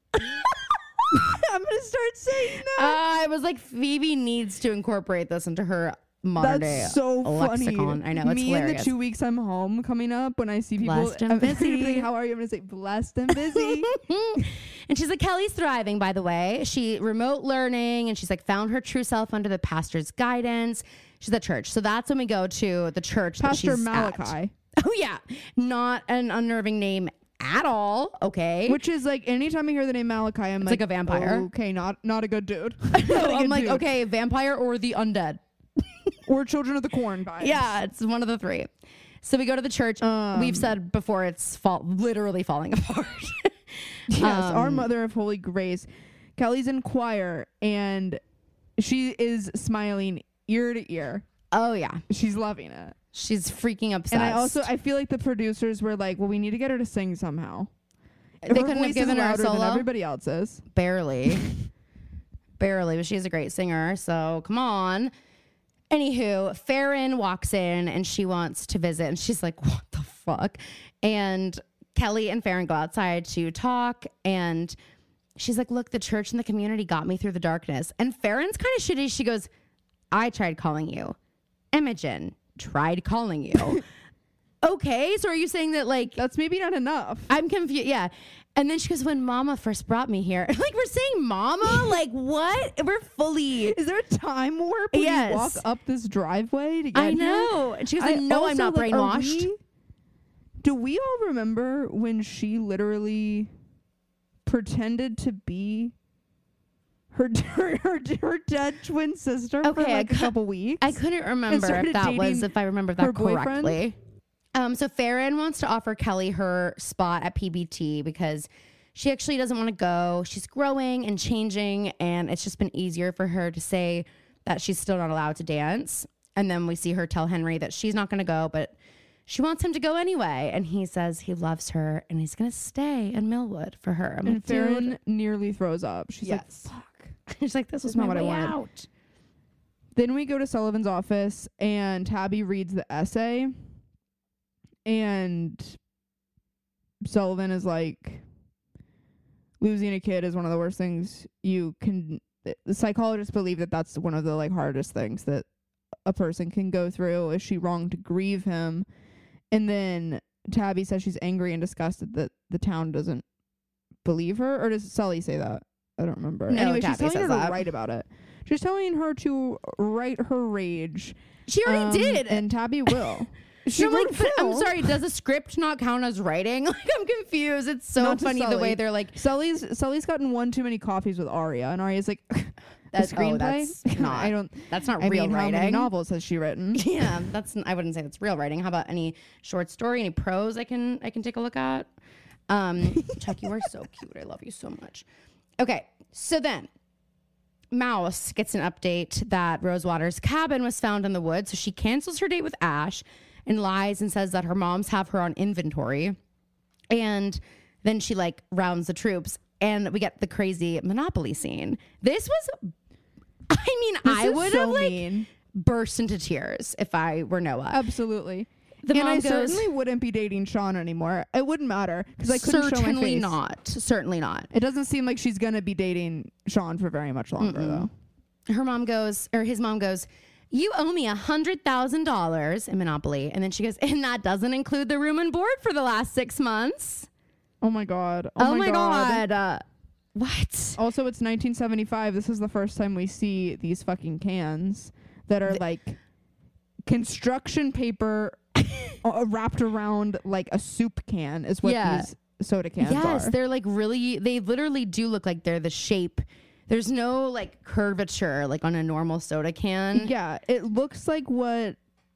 Speaker 3: I'm gonna start saying that.
Speaker 2: Uh, I was like, Phoebe needs to incorporate this into her modern day
Speaker 3: That's so funny.
Speaker 2: lexicon. I know, it's
Speaker 3: Me
Speaker 2: hilarious.
Speaker 3: in the two weeks I'm home coming up, when I see people,
Speaker 2: Blessed and
Speaker 3: I'm gonna
Speaker 2: busy.
Speaker 3: be like, how are you? I'm gonna say blessed and busy.
Speaker 2: And she's like, Kelly's thriving, by the way. She remote learning and she's like found her true self under the pastor's guidance. She's at church. So that's when we go to the church that
Speaker 3: Pastor
Speaker 2: she's at.
Speaker 3: Malachi.
Speaker 2: Oh, yeah. Not an unnerving name at all. Okay.
Speaker 3: Which is like, anytime I hear the name Malachi, I'm
Speaker 2: It's
Speaker 3: like,
Speaker 2: like a vampire.
Speaker 3: Okay, not not a good dude.
Speaker 2: No,
Speaker 3: Not a
Speaker 2: I'm
Speaker 3: good
Speaker 2: like,
Speaker 3: dude.
Speaker 2: okay, vampire or the undead.
Speaker 3: Or Children of the Corn vibes.
Speaker 2: Yeah, it's one of the three. So we go to the church.
Speaker 3: Um,
Speaker 2: We've said before it's fall, literally falling apart.
Speaker 3: Yes, our
Speaker 2: Um,
Speaker 3: Mother of Holy Grace. Kelly's in choir, and she is smiling ear to ear.
Speaker 2: Oh, yeah.
Speaker 3: She's loving it.
Speaker 2: She's freaking obsessed.
Speaker 3: And I also, I feel like the producers were like, well, we need to get her to sing somehow.
Speaker 2: They
Speaker 3: Her
Speaker 2: couldn't have
Speaker 3: voice is
Speaker 2: given her a
Speaker 3: louder than
Speaker 2: solo?
Speaker 3: everybody else's.
Speaker 2: Barely. Barely, but she's a great singer, so come on. Anywho, Farron walks in and she wants to visit, and she's like, what the fuck? And Kelly and Farron go outside to talk, and she's like, look, the church and the community got me through the darkness. And Farron's kind of shitty. She goes, I tried calling you. Imogen tried calling you. okay, so are you saying that like
Speaker 3: That's maybe not enough.
Speaker 2: I'm confused? Yeah. And then she goes, when Mama first brought me here, like we're saying Mama, like what? We're fully.
Speaker 3: Is there a time warp when
Speaker 2: Yes.
Speaker 3: you walk up this driveway to get
Speaker 2: I
Speaker 3: here?
Speaker 2: know. And she goes, I, know I'm
Speaker 3: also,
Speaker 2: not
Speaker 3: like, are
Speaker 2: brainwashed.
Speaker 3: we- do we all remember when she literally pretended to be her her her, her dead twin sister for
Speaker 2: Okay, I
Speaker 3: like a
Speaker 2: cou-
Speaker 3: couple weeks?
Speaker 2: I couldn't remember
Speaker 3: started
Speaker 2: if that was,
Speaker 3: dating
Speaker 2: if I remember
Speaker 3: her
Speaker 2: that
Speaker 3: boyfriend?
Speaker 2: correctly. Um, so Farron wants to offer Kelly her spot at P B T because she actually doesn't want to go. She's growing and changing, and it's just been easier for her to say that she's still not allowed to dance. And then we see her tell Henry that she's not going to go, but she wants him to go anyway. And he says he loves her and he's going to stay in Millwood for her. I'm
Speaker 3: and
Speaker 2: like,
Speaker 3: Farron
Speaker 2: dude.
Speaker 3: nearly throws up. She's
Speaker 2: Yes.
Speaker 3: like, "Fuck."
Speaker 2: She's like, this was
Speaker 3: is not
Speaker 2: my
Speaker 3: what I
Speaker 2: way
Speaker 3: wanted.
Speaker 2: out.
Speaker 3: Then we go to Sullivan's office and Tabby reads the essay, and Sullivan is like, losing a kid is one of the worst things you can. The psychologists believe that that's one of the like hardest things that a person can go through. Is she wrong to grieve him? And then Tabby says she's angry and disgusted that the town doesn't believe her. Or does Sully say that? I don't remember.
Speaker 2: No,
Speaker 3: anyway, she's
Speaker 2: Tabby
Speaker 3: telling her
Speaker 2: says
Speaker 3: to
Speaker 2: that.
Speaker 3: write about it. She's telling her to write her rage.
Speaker 2: She already
Speaker 3: Um,
Speaker 2: did.
Speaker 3: and Tabby will.
Speaker 2: She I'm,
Speaker 3: wrote
Speaker 2: like, but I'm
Speaker 3: Phil.
Speaker 2: sorry, does a script not count as writing? Like, I'm confused. It's so
Speaker 3: Not to
Speaker 2: funny the
Speaker 3: Sully.
Speaker 2: way they're like,
Speaker 3: Sully's Sully's gotten one too many coffees with Arya, and Arya's like, the
Speaker 2: That's- oh,
Speaker 3: screenplay.
Speaker 2: that's not-
Speaker 3: I don't.
Speaker 2: that's not
Speaker 3: I
Speaker 2: real
Speaker 3: mean,
Speaker 2: writing.
Speaker 3: how many novels has she written?
Speaker 2: Yeah, that's, I wouldn't say that's real writing. How about any short story, any prose I can, I can take a look at? Um, Chuck, you are so cute. I love you so much. Okay. So then Mouse gets an update that Rosewater's cabin was found in the woods. So she cancels her date with Ash and lies and says that her moms have her on inventory. And then she like rounds the troops and we get the crazy Monopoly scene. This was, I mean,
Speaker 3: This
Speaker 2: I
Speaker 3: is
Speaker 2: would
Speaker 3: so
Speaker 2: have like
Speaker 3: mean.
Speaker 2: burst into tears if I were Noah.
Speaker 3: Absolutely.
Speaker 2: The
Speaker 3: and
Speaker 2: mom
Speaker 3: I
Speaker 2: goes,
Speaker 3: certainly wouldn't be dating Sean anymore. It wouldn't matter because I couldn't show my
Speaker 2: certainly
Speaker 3: face.
Speaker 2: not. Certainly not.
Speaker 3: It doesn't seem like she's gonna be dating Sean for very much longer,
Speaker 2: Mm-mm.
Speaker 3: though.
Speaker 2: Her mom goes, or his mom goes, you owe me a hundred thousand dollars in Monopoly. And then she goes, and that doesn't include the room and board for the last six months.
Speaker 3: Oh my god.
Speaker 2: Oh, my god. god. Uh, what?
Speaker 3: Also, it's nineteen seventy-five. This is the first time we see these fucking cans that are
Speaker 2: The-
Speaker 3: like construction paper uh, wrapped around like a soup can is what
Speaker 2: Yeah.
Speaker 3: these soda cans
Speaker 2: Yes,
Speaker 3: are.
Speaker 2: they're like really, they literally do look like they're the shape. There's no like curvature like on a normal soda can.
Speaker 3: Yeah, it looks like what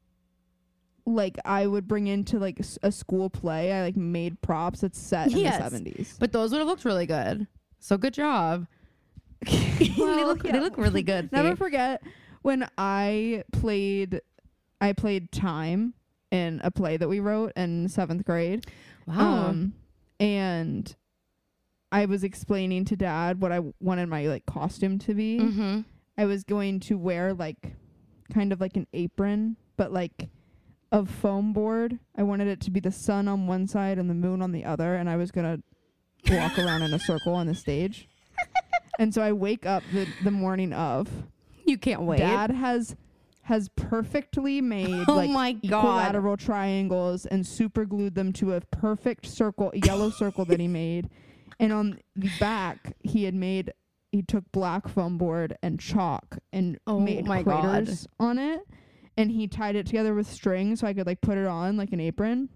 Speaker 3: like I would bring into like s- a school play. I like made props. It's set in
Speaker 2: Yes.
Speaker 3: the seventies.
Speaker 2: But those would have looked really good. So good job. they
Speaker 3: Well,
Speaker 2: look
Speaker 3: yeah.
Speaker 2: they look really good.
Speaker 3: Never
Speaker 2: Fee.
Speaker 3: forget when I played I played Time in a play that we wrote in seventh grade.
Speaker 2: Wow.
Speaker 3: Um, and I was explaining to Dad what I wanted my like costume to be.
Speaker 2: mm-hmm.
Speaker 3: I was going to wear like kind of like an apron, but like of foam board. I wanted it to be the sun on one side and the moon on the other, and I was gonna walk around in a circle on the stage. And so I wake up the, the morning of.
Speaker 2: You can't wait.
Speaker 3: Dad has has perfectly made
Speaker 2: Oh
Speaker 3: like
Speaker 2: my God.
Speaker 3: equilateral triangles and super glued them to a perfect circle, a yellow circle that he made. And on the back, he had made he took black foam board and chalk and
Speaker 2: Oh
Speaker 3: made
Speaker 2: my
Speaker 3: craters on it. And he tied it together with string so I could like put it on like an apron.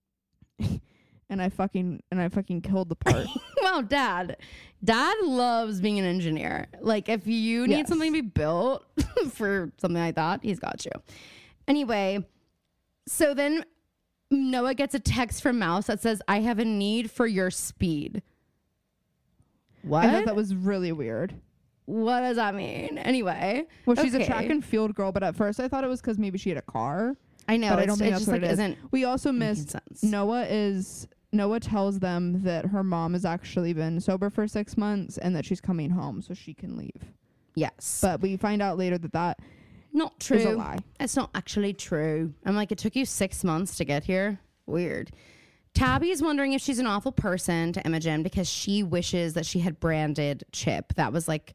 Speaker 3: and I fucking and I fucking killed the part.
Speaker 2: Wow, Dad. Dad loves being an engineer. Like, if you need
Speaker 3: Yes.
Speaker 2: something to be built for something like that, he's got you. Anyway, so then Noah gets a text from Mouse that says, I have a need for your speed. What?
Speaker 3: I thought that was really weird.
Speaker 2: What does that mean? Anyway.
Speaker 3: Well, she's a
Speaker 2: okay.
Speaker 3: track and field girl, but at first I thought it was because maybe she had a car.
Speaker 2: I know.
Speaker 3: but I
Speaker 2: it's-
Speaker 3: don't think
Speaker 2: it
Speaker 3: that's
Speaker 2: just
Speaker 3: what
Speaker 2: like
Speaker 3: it is.
Speaker 2: isn't
Speaker 3: We also
Speaker 2: making
Speaker 3: missed
Speaker 2: sense.
Speaker 3: Noah is Noah tells them that her mom has actually been sober for six months and that she's coming home so she can leave.
Speaker 2: Yes.
Speaker 3: But we find out later that that
Speaker 2: Not true.
Speaker 3: is a lie.
Speaker 2: It's not actually true. I'm like, it took you six months to get here. Weird. Tabby is wondering if she's an awful person to Imogen because she wishes that she had branded Chip. That was like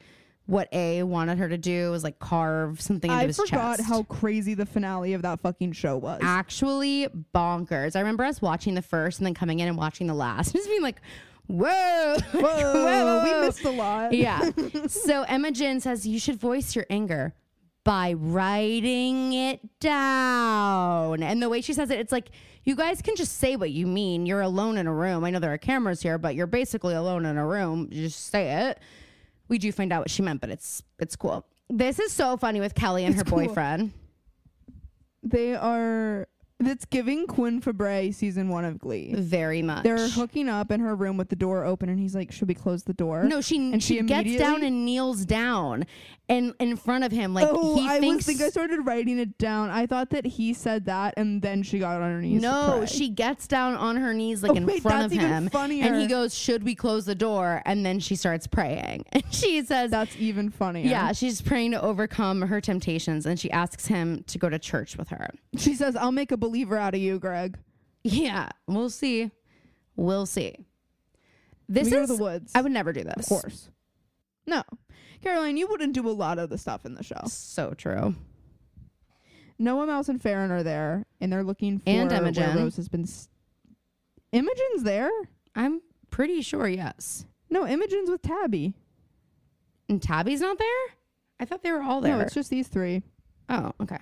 Speaker 2: what A wanted her to do was like carve something into
Speaker 3: I
Speaker 2: his
Speaker 3: forgot
Speaker 2: chest.
Speaker 3: how crazy the finale of that fucking show was.
Speaker 2: Actually bonkers. I remember us watching the first and then coming in and watching the last. Just being like, whoa,
Speaker 3: Whoa,
Speaker 2: whoa.
Speaker 3: we missed a lot.
Speaker 2: Yeah. So Imogen says you should voice your anger by writing it down. And the way she says it, it's like, you guys can just say what you mean. You're alone in a room. I know there are cameras here, but you're basically alone in a room. You just say it. We do find out what she meant, but it's it's cool. This is so funny with Kelly and
Speaker 3: It's
Speaker 2: her
Speaker 3: cool.
Speaker 2: boyfriend.
Speaker 3: They are. It's giving Quinn Fabray season one of Glee.
Speaker 2: Very much.
Speaker 3: They're hooking up in her room with the door open, and he's like, "Should we close the door?"
Speaker 2: No, she
Speaker 3: and
Speaker 2: she,
Speaker 3: she
Speaker 2: gets
Speaker 3: immediately-
Speaker 2: down and kneels down and in front of him. Like
Speaker 3: oh,
Speaker 2: he
Speaker 3: I
Speaker 2: thinks
Speaker 3: was think I started writing it down. I thought that he said that, and then she got on her knees. to
Speaker 2: no,
Speaker 3: pray.
Speaker 2: she gets down on her knees like
Speaker 3: Oh,
Speaker 2: in
Speaker 3: wait,
Speaker 2: front
Speaker 3: that's
Speaker 2: of
Speaker 3: even
Speaker 2: him.
Speaker 3: funnier.
Speaker 2: And he goes, "Should we close the door?" And then she starts praying. And she says,
Speaker 3: That's even funnier.
Speaker 2: yeah, she's praying to overcome her temptations, and she asks him to go to church with her.
Speaker 3: She says, "I'll make a believer out of you, Greg."
Speaker 2: Yeah, we'll see. We'll see. This
Speaker 3: We go
Speaker 2: is
Speaker 3: to the woods.
Speaker 2: I would never do this.
Speaker 3: Of course. No. Caroline, you wouldn't do a lot of the stuff in the show.
Speaker 2: So true.
Speaker 3: Noah, Mouse, and Farron are there, and they're looking for
Speaker 2: And
Speaker 3: where
Speaker 2: Imogen.
Speaker 3: Rose has been. S- Imogen's there?
Speaker 2: I'm pretty sure, yes.
Speaker 3: No, Imogen's with Tabby.
Speaker 2: And Tabby's not there? I thought they were all there.
Speaker 3: No, it's just these three.
Speaker 2: oh, okay.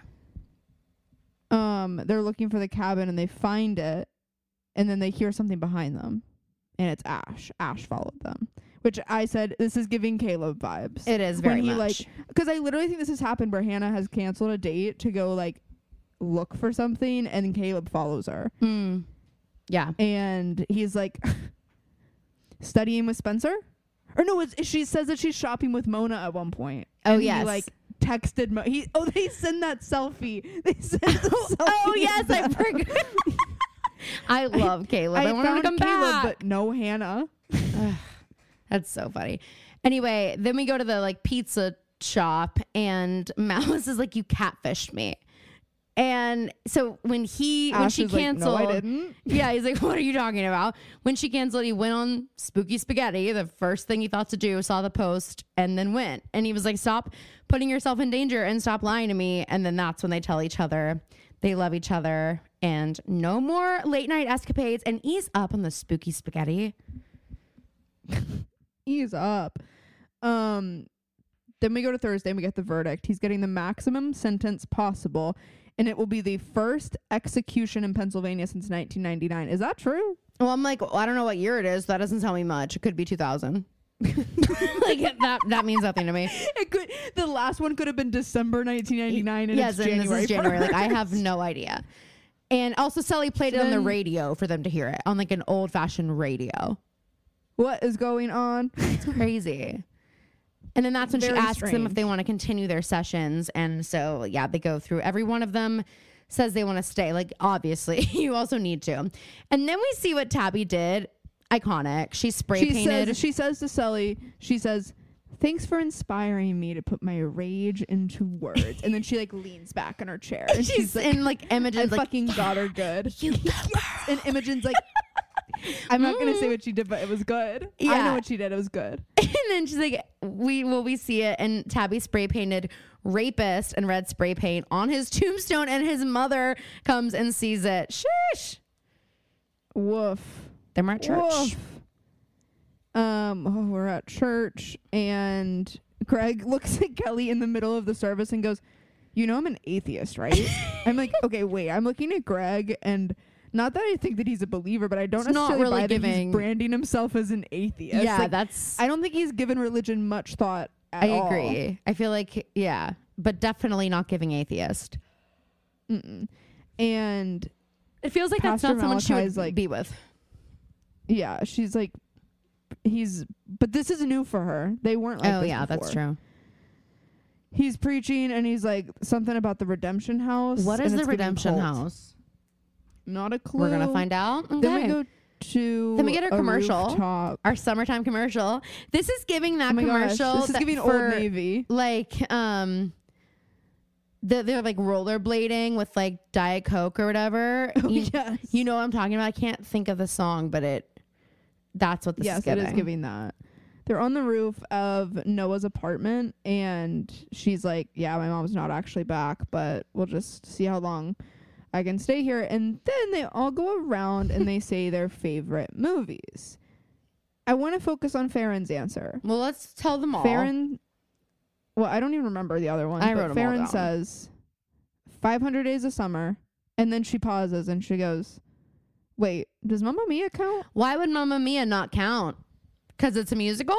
Speaker 3: Um, they're looking for the cabin, and they find it, and then they hear something behind them, and it's Ash. Ash followed them, which I said this is giving Caleb vibes.
Speaker 2: It is very
Speaker 3: when he
Speaker 2: much.
Speaker 3: like, because I literally think this has happened where Hannah has canceled a date to go like look for something, and Caleb follows her,
Speaker 2: Mm. Yeah.
Speaker 3: and he's like studying with Spencer, or no, it's, she says that she's shopping with Mona at one point.
Speaker 2: Oh,
Speaker 3: and
Speaker 2: yes.
Speaker 3: He like texted Mo- he. Oh, they send that selfie. They send the selfie.
Speaker 2: Oh, yes, I forgot. I love Caleb. I,
Speaker 3: I
Speaker 2: want him to
Speaker 3: found
Speaker 2: come
Speaker 3: Caleb,
Speaker 2: back.
Speaker 3: but no Hannah.
Speaker 2: That's so funny. Anyway, then we go to the like pizza shop, and Mouse is like, "You catfished me." And so when he when
Speaker 3: Ash
Speaker 2: she
Speaker 3: is like,
Speaker 2: canceled,
Speaker 3: no, I didn't.
Speaker 2: yeah, he's like, "What are you talking about?" When she canceled, he went on Spooky Spaghetti. The first thing he thought to do, saw the post, and then went. And he was like, "Stop putting yourself in danger and stop lying to me." And then that's when they tell each other they love each other and no more late night escapades. And ease up on the Spooky Spaghetti.
Speaker 3: Ease up. Um, then we go to Thursday and we get the verdict. He's getting the maximum sentence possible, and it will be the first execution in Pennsylvania since nineteen ninety-nine. Is that true?
Speaker 2: Well, I'm like, well, I don't know what year it is. So that doesn't tell me much. It could be two thousand. Like that that means nothing to me.
Speaker 3: It could. The last one could have been December nineteen ninety-nine, and
Speaker 2: yes,
Speaker 3: it's
Speaker 2: and
Speaker 3: January.
Speaker 2: this is January. Like I
Speaker 3: first.
Speaker 2: have no idea. And also, Sully played
Speaker 3: So
Speaker 2: it on the
Speaker 3: then-
Speaker 2: radio for them to hear it on like an old fashioned radio.
Speaker 3: What is going on?
Speaker 2: It's crazy. And then that's when
Speaker 3: Very
Speaker 2: she asks them if
Speaker 3: strange.
Speaker 2: they want to continue their sessions. And so, yeah, they go through every one of them. Says they want to stay. Like, obviously, you also need to. And then we see what Tabby did. Iconic. She spray
Speaker 3: She
Speaker 2: painted.
Speaker 3: says, she says to Sully, she says, "Thanks for inspiring me to put my rage into words." And then she like leans back in her chair, and
Speaker 2: she's,
Speaker 3: she's like,
Speaker 2: in like
Speaker 3: "I
Speaker 2: Imogen's like,
Speaker 3: fucking got her good."
Speaker 2: you go, girl.
Speaker 3: And Imogen's like, "I'm not gonna say what she did, but it was good. I
Speaker 2: Yeah.
Speaker 3: know what she did. It was good."
Speaker 2: And then she's like, we well, we see it, and Tabby spray painted rapist and red spray paint on his tombstone, and his mother comes and sees it. Sheesh.
Speaker 3: Woof.
Speaker 2: Then we're at church.
Speaker 3: Woof. Um, oh, we're at church, and Greg looks at Kelly in the middle of the service and goes, "You know I'm an atheist, right?" I'm like, "Okay, wait." I'm looking at Greg, and not that I think that he's a believer, but I don't
Speaker 2: It's not
Speaker 3: necessarily
Speaker 2: really
Speaker 3: buy that
Speaker 2: giving-
Speaker 3: he's branding himself as an atheist.
Speaker 2: Yeah,
Speaker 3: Like,
Speaker 2: that's.
Speaker 3: I don't think he's given religion much thought at
Speaker 2: I
Speaker 3: all.
Speaker 2: agree. I feel like, yeah, but definitely not giving atheist.
Speaker 3: Mm-mm. And
Speaker 2: It feels like
Speaker 3: Pastor
Speaker 2: that's not someone she
Speaker 3: Malachi's
Speaker 2: would
Speaker 3: like-
Speaker 2: be with.
Speaker 3: yeah, she's like, he's, but this is new for her. They weren't like
Speaker 2: Oh,
Speaker 3: this
Speaker 2: yeah, that's
Speaker 3: before.
Speaker 2: true.
Speaker 3: He's preaching, and he's like something about the Redemption House.
Speaker 2: What
Speaker 3: and
Speaker 2: is the
Speaker 3: it's giving
Speaker 2: Redemption
Speaker 3: cult.
Speaker 2: Not
Speaker 3: Not a clue.
Speaker 2: We're going to find out. Okay.
Speaker 3: Then we go to
Speaker 2: Then we get our
Speaker 3: a
Speaker 2: commercial.
Speaker 3: rooftop.
Speaker 2: Our summertime commercial. This is giving that
Speaker 3: Oh my gosh,
Speaker 2: commercial.
Speaker 3: this is
Speaker 2: that
Speaker 3: giving
Speaker 2: for,
Speaker 3: Old Navy.
Speaker 2: Like, um, the, they're like rollerblading with like Diet Coke or whatever.
Speaker 3: Oh,
Speaker 2: you,
Speaker 3: yes.
Speaker 2: you know what I'm talking about. I can't think of the song, but it. That's what this
Speaker 3: Yes,
Speaker 2: is giving.
Speaker 3: it is giving that. they're on the roof of Noah's apartment, and she's like, yeah, my mom's not actually back, but we'll just see how long I can stay here. And then they all go around and they say their favorite movies. I want to focus on Farron's answer.
Speaker 2: Well, let's tell them all.
Speaker 3: Farron, well, I don't even remember the other one.
Speaker 2: I
Speaker 3: but
Speaker 2: wrote them all
Speaker 3: Farron
Speaker 2: down.
Speaker 3: says five hundred Days of Summer, and then she pauses and she goes, wait, does Mamma Mia count?
Speaker 2: Why would Mamma Mia not count? Because it's a musical?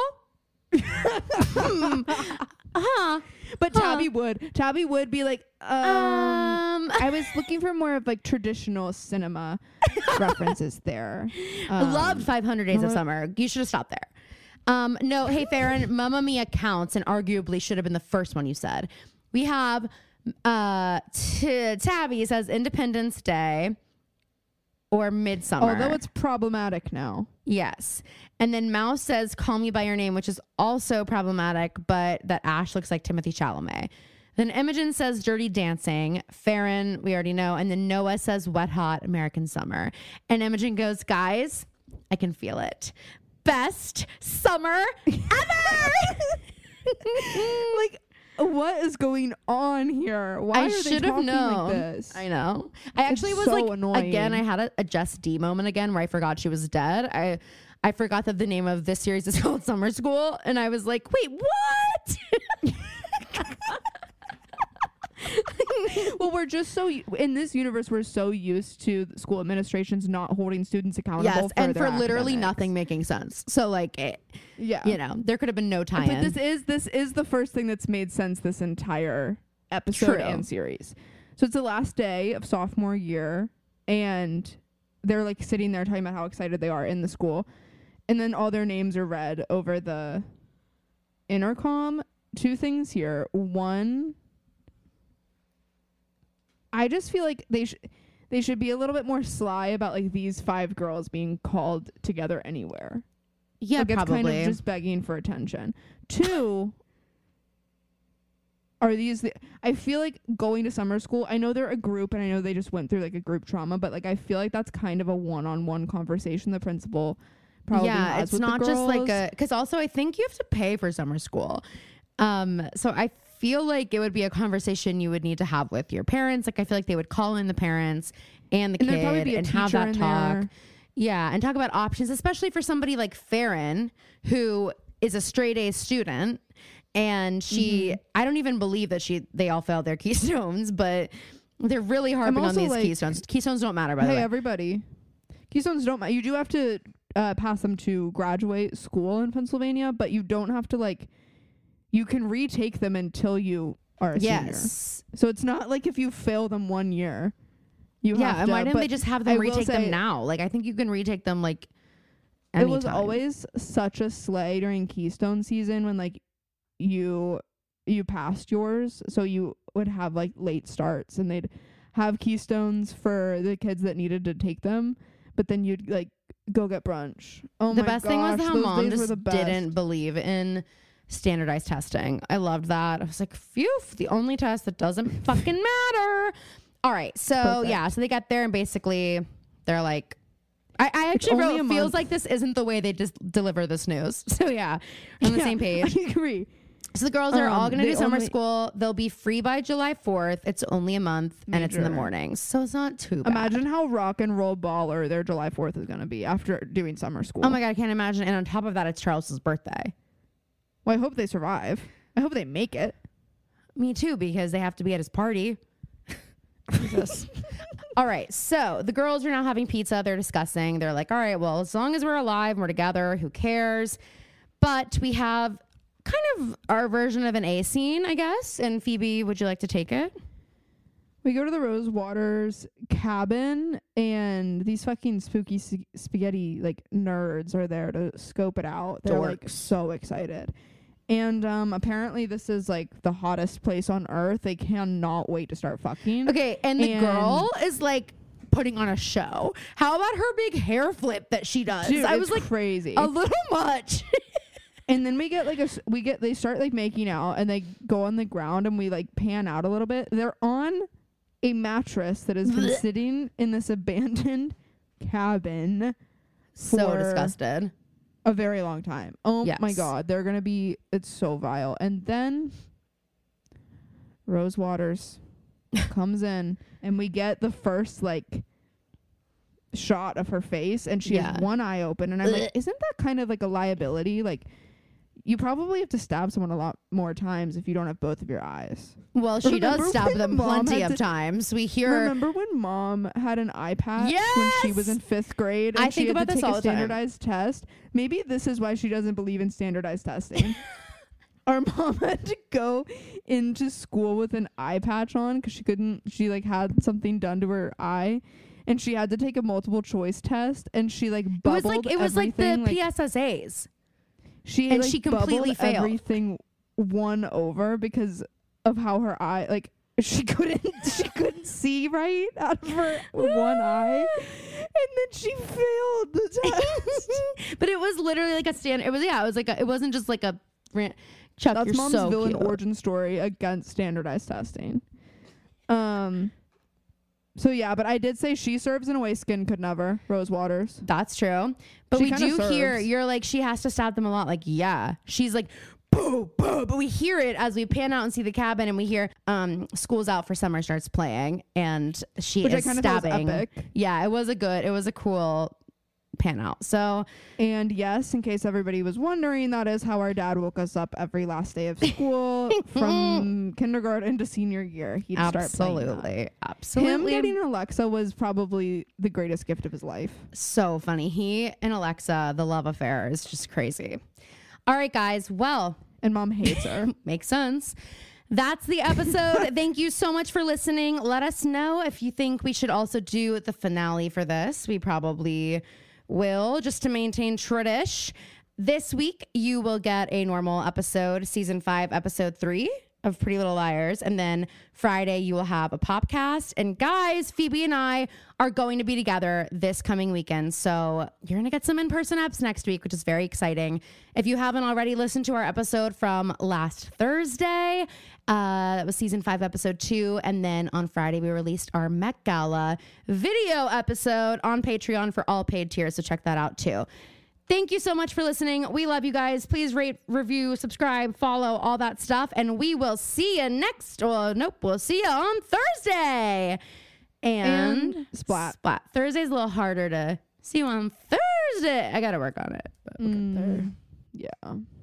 Speaker 2: hmm. Huh.
Speaker 3: But
Speaker 2: Huh.
Speaker 3: Tabby would. Tabby would be like, um,
Speaker 2: Um,
Speaker 3: I was looking for more of like traditional cinema references there.
Speaker 2: I
Speaker 3: Um,
Speaker 2: loved five hundred Days of
Speaker 3: what-
Speaker 2: Summer. You should have stopped there. Um, no, hey, Farron, Mamma Mia counts and arguably should have been the first one you said. We have uh, t- Tabby says Independence Day or Midsummer.
Speaker 3: Although it's problematic now.
Speaker 2: Yes. And then Mouse says Call Me By Your Name, which is also problematic, but that Ash looks like Timothy Chalamet. Then Imogen says Dirty Dancing. Farron, we already know. And then Noah says Wet Hot American Summer. And Imogen goes, guys, I can feel it. Best summer ever!
Speaker 3: Like, what is going on here? Why
Speaker 2: I
Speaker 3: are they
Speaker 2: should have
Speaker 3: talking
Speaker 2: known.
Speaker 3: like this?
Speaker 2: I know. I actually
Speaker 3: It's
Speaker 2: was
Speaker 3: so
Speaker 2: like,
Speaker 3: annoying.
Speaker 2: again, I had a, a Jess D moment again where I forgot she was dead. I I forgot that the name of this series is called Summer School. And I was like, wait, what?
Speaker 3: Well, we're just so in this universe, we're so used to the school administrations not holding students accountable.
Speaker 2: Yes,
Speaker 3: for
Speaker 2: and
Speaker 3: their
Speaker 2: for literally
Speaker 3: academics.
Speaker 2: nothing making sense. So like, it,
Speaker 3: Yeah,
Speaker 2: you know, there could have been no tie
Speaker 3: but this is this is the first thing that's made sense this entire episode
Speaker 2: True.
Speaker 3: and series. So it's the last day of sophomore year, and they're like sitting there talking about how excited they are in the school, and then all their names are read over the intercom. Two things here. One, I just feel like they should they should be a little bit more sly about like these five girls being called together anywhere.
Speaker 2: yeah,
Speaker 3: Like, it's
Speaker 2: probably.
Speaker 3: kind of just begging for attention. Two, are these the, I feel like going to summer school, I know they're a group and I know they just went through like a group trauma, but like I feel like that's kind of a one-on-one conversation the principal probably
Speaker 2: yeah,
Speaker 3: has
Speaker 2: it's
Speaker 3: with
Speaker 2: not
Speaker 3: the
Speaker 2: just like
Speaker 3: girls.
Speaker 2: a, because also I think you have to pay for summer school. Um, so I feel like it would be a conversation you would need to have with your parents. Like I feel like they would call in the parents and the
Speaker 3: And there'd probably
Speaker 2: kid
Speaker 3: be a
Speaker 2: and have
Speaker 3: teacher
Speaker 2: that
Speaker 3: in
Speaker 2: talk.
Speaker 3: there.
Speaker 2: Yeah, and talk about options, especially for somebody like Farron, who is a straight A student. And she,
Speaker 3: Mm-hmm.
Speaker 2: I don't even believe that she, they all failed their keystones, but they're really harping on
Speaker 3: also
Speaker 2: these
Speaker 3: like-
Speaker 2: keystones. Keystones don't matter, by the
Speaker 3: Hey
Speaker 2: way.
Speaker 3: everybody, Keystones don't matter. You do have to uh, pass them to graduate school in Pennsylvania, but you don't have to like, you can retake them until you are a senior.
Speaker 2: Yes.
Speaker 3: So it's not like if you fail them one year, you
Speaker 2: Yeah,
Speaker 3: have
Speaker 2: and
Speaker 3: to.
Speaker 2: why didn't they
Speaker 3: but
Speaker 2: just have
Speaker 3: I
Speaker 2: them
Speaker 3: will
Speaker 2: retake them
Speaker 3: say
Speaker 2: now? Like, I think you can retake them like
Speaker 3: It was
Speaker 2: anytime.
Speaker 3: always such a sleigh during Keystone season when like you you passed yours, so you would have like late starts and they'd have Keystones for the kids that needed to take them, but then you'd like go get brunch. Oh
Speaker 2: the
Speaker 3: my
Speaker 2: best
Speaker 3: gosh,
Speaker 2: thing was how
Speaker 3: those
Speaker 2: mom
Speaker 3: days were
Speaker 2: just
Speaker 3: the best.
Speaker 2: didn't believe in standardized testing. I loved that. I was like, phew, the only test that doesn't fucking matter. All right. So
Speaker 3: Perfect.
Speaker 2: yeah, so they got there and basically they're like, I, I actually
Speaker 3: only
Speaker 2: wrote,
Speaker 3: a
Speaker 2: feels
Speaker 3: month.
Speaker 2: like this isn't the way they just deliver this news. So yeah, we're on the
Speaker 3: Yeah,
Speaker 2: same page.
Speaker 3: I agree.
Speaker 2: So the girls are all
Speaker 3: Um,
Speaker 2: going to
Speaker 3: they
Speaker 2: do summer
Speaker 3: only-
Speaker 2: school. They'll be free by July fourth. It's only a month and it's in the
Speaker 3: Major.
Speaker 2: mornings. So it's not too bad.
Speaker 3: Imagine how rock and roll baller their July fourth is going to be after doing summer school.
Speaker 2: Oh my God, I can't imagine. And on top of that, it's Charles's birthday.
Speaker 3: Well, I hope they survive. I hope they make it.
Speaker 2: Me too, because they have to be at his party. Jesus. All right. So the girls are now having pizza. They're discussing. They're like, all right, well, as long as we're alive and we're together, who cares? But we have kind of our version of an A scene, I guess. And Phoebe, would you like to take it?
Speaker 3: We go to the Rose Waters cabin, and these fucking spooky s- spaghetti like nerds are there to scope it out. They're like
Speaker 2: Dorks.
Speaker 3: so excited. And um, apparently this is like the hottest place on earth. They cannot wait to start fucking.
Speaker 2: Okay. And the
Speaker 3: And-
Speaker 2: girl is like putting on a show. How about her big hair flip that she does?
Speaker 3: Dude,
Speaker 2: I
Speaker 3: it's
Speaker 2: was like,
Speaker 3: crazy.
Speaker 2: a little much.
Speaker 3: And then we get like a s- we get they start like making out, and they go on the ground, and we like pan out a little bit. They're on a mattress that has been
Speaker 2: Blech.
Speaker 3: sitting in this abandoned cabin.
Speaker 2: So
Speaker 3: For-
Speaker 2: disgusted.
Speaker 3: a very long time. Oh
Speaker 2: Yes.
Speaker 3: my God. They're going to be, it's so vile. And then Rose Waters comes in and we get the first like shot of her face and she
Speaker 2: Yeah.
Speaker 3: has one eye open. And I'm like, isn't that kind of like a liability? Like, you probably have to stab someone a lot more times if you don't have both of your eyes.
Speaker 2: Well, she
Speaker 3: Remember
Speaker 2: does stab
Speaker 3: when
Speaker 2: them
Speaker 3: Mom
Speaker 2: plenty
Speaker 3: had
Speaker 2: of
Speaker 3: to-
Speaker 2: times. We hear.
Speaker 3: Remember when Mom had an eye patch when she was
Speaker 2: Yes!
Speaker 3: in fifth grade and
Speaker 2: I
Speaker 3: she
Speaker 2: think
Speaker 3: had
Speaker 2: about
Speaker 3: to
Speaker 2: this
Speaker 3: take
Speaker 2: all
Speaker 3: a
Speaker 2: the time.
Speaker 3: standardized test? Maybe this is why she doesn't believe in standardized testing. Our mom had to go into school with an eye patch on because she couldn't, she like had something done to her eye and she had to take a multiple choice test and she like
Speaker 2: It was
Speaker 3: bubbled
Speaker 2: like it was like the
Speaker 3: everything,
Speaker 2: P S S As.
Speaker 3: she
Speaker 2: and
Speaker 3: like,
Speaker 2: she completely
Speaker 3: bubbled
Speaker 2: failed.
Speaker 3: everything one over because of how her eye like she couldn't she couldn't see right out of her one eye and then she failed the test.
Speaker 2: But it was literally like a stand. It was yeah. It was like a, it wasn't just like a. Ran- Chuck,
Speaker 3: That's
Speaker 2: you're
Speaker 3: Mom's
Speaker 2: so
Speaker 3: villain
Speaker 2: cute.
Speaker 3: origin story against standardized testing. Um. So yeah, but I did say she serves in a way Skin could never. Rose Waters.
Speaker 2: That's true. But
Speaker 3: She
Speaker 2: we
Speaker 3: kinda
Speaker 2: do hear
Speaker 3: serves.
Speaker 2: you're like she has to stab them a lot. Like yeah, she's like. Boo, boo. But we hear it as we pan out and see the cabin, and we hear um, "School's Out for Summer" starts playing, and she
Speaker 3: Which I
Speaker 2: is
Speaker 3: kinda thought was
Speaker 2: stabbing.
Speaker 3: epic.
Speaker 2: Yeah, it was a good, it was a cool pan out. So
Speaker 3: And yes, in case everybody was wondering, that is how our dad woke us up every last day of school from kindergarten to senior year. He'd start playing that.
Speaker 2: absolutely,
Speaker 3: Him
Speaker 2: absolutely,
Speaker 3: getting Alexa was probably the greatest gift of his life.
Speaker 2: so funny. He and Alexa, the love affair is just crazy. All right, guys. Well,
Speaker 3: And Mom hates her.
Speaker 2: makes sense. That's the episode. Thank you so much for listening. Let us know if you think we should also do the finale for this. We probably will, just to maintain tradish. This week, you will get a normal episode, season five, episode three of Pretty Little Liars. And then Friday, you will have a popcast. And guys, Phoebe and I are going to be together this coming weekend. So you're going to get some in-person eps next week, which is very exciting. If you haven't already listened to our episode from last Thursday, uh, that was season five, episode two. And then on Friday, we released our Met Gala video episode on Patreon for all paid tiers. So check that out too. Thank you so much for listening. We love you guys. Please rate, review, subscribe, follow, all that stuff. And we will see you next, or nope, we'll see you on Thursday. And,
Speaker 3: And Splat.
Speaker 2: Splat. Thursday's a little harder to see you on Thursday. I got to work on it. But we'll get there.
Speaker 3: Mm, yeah.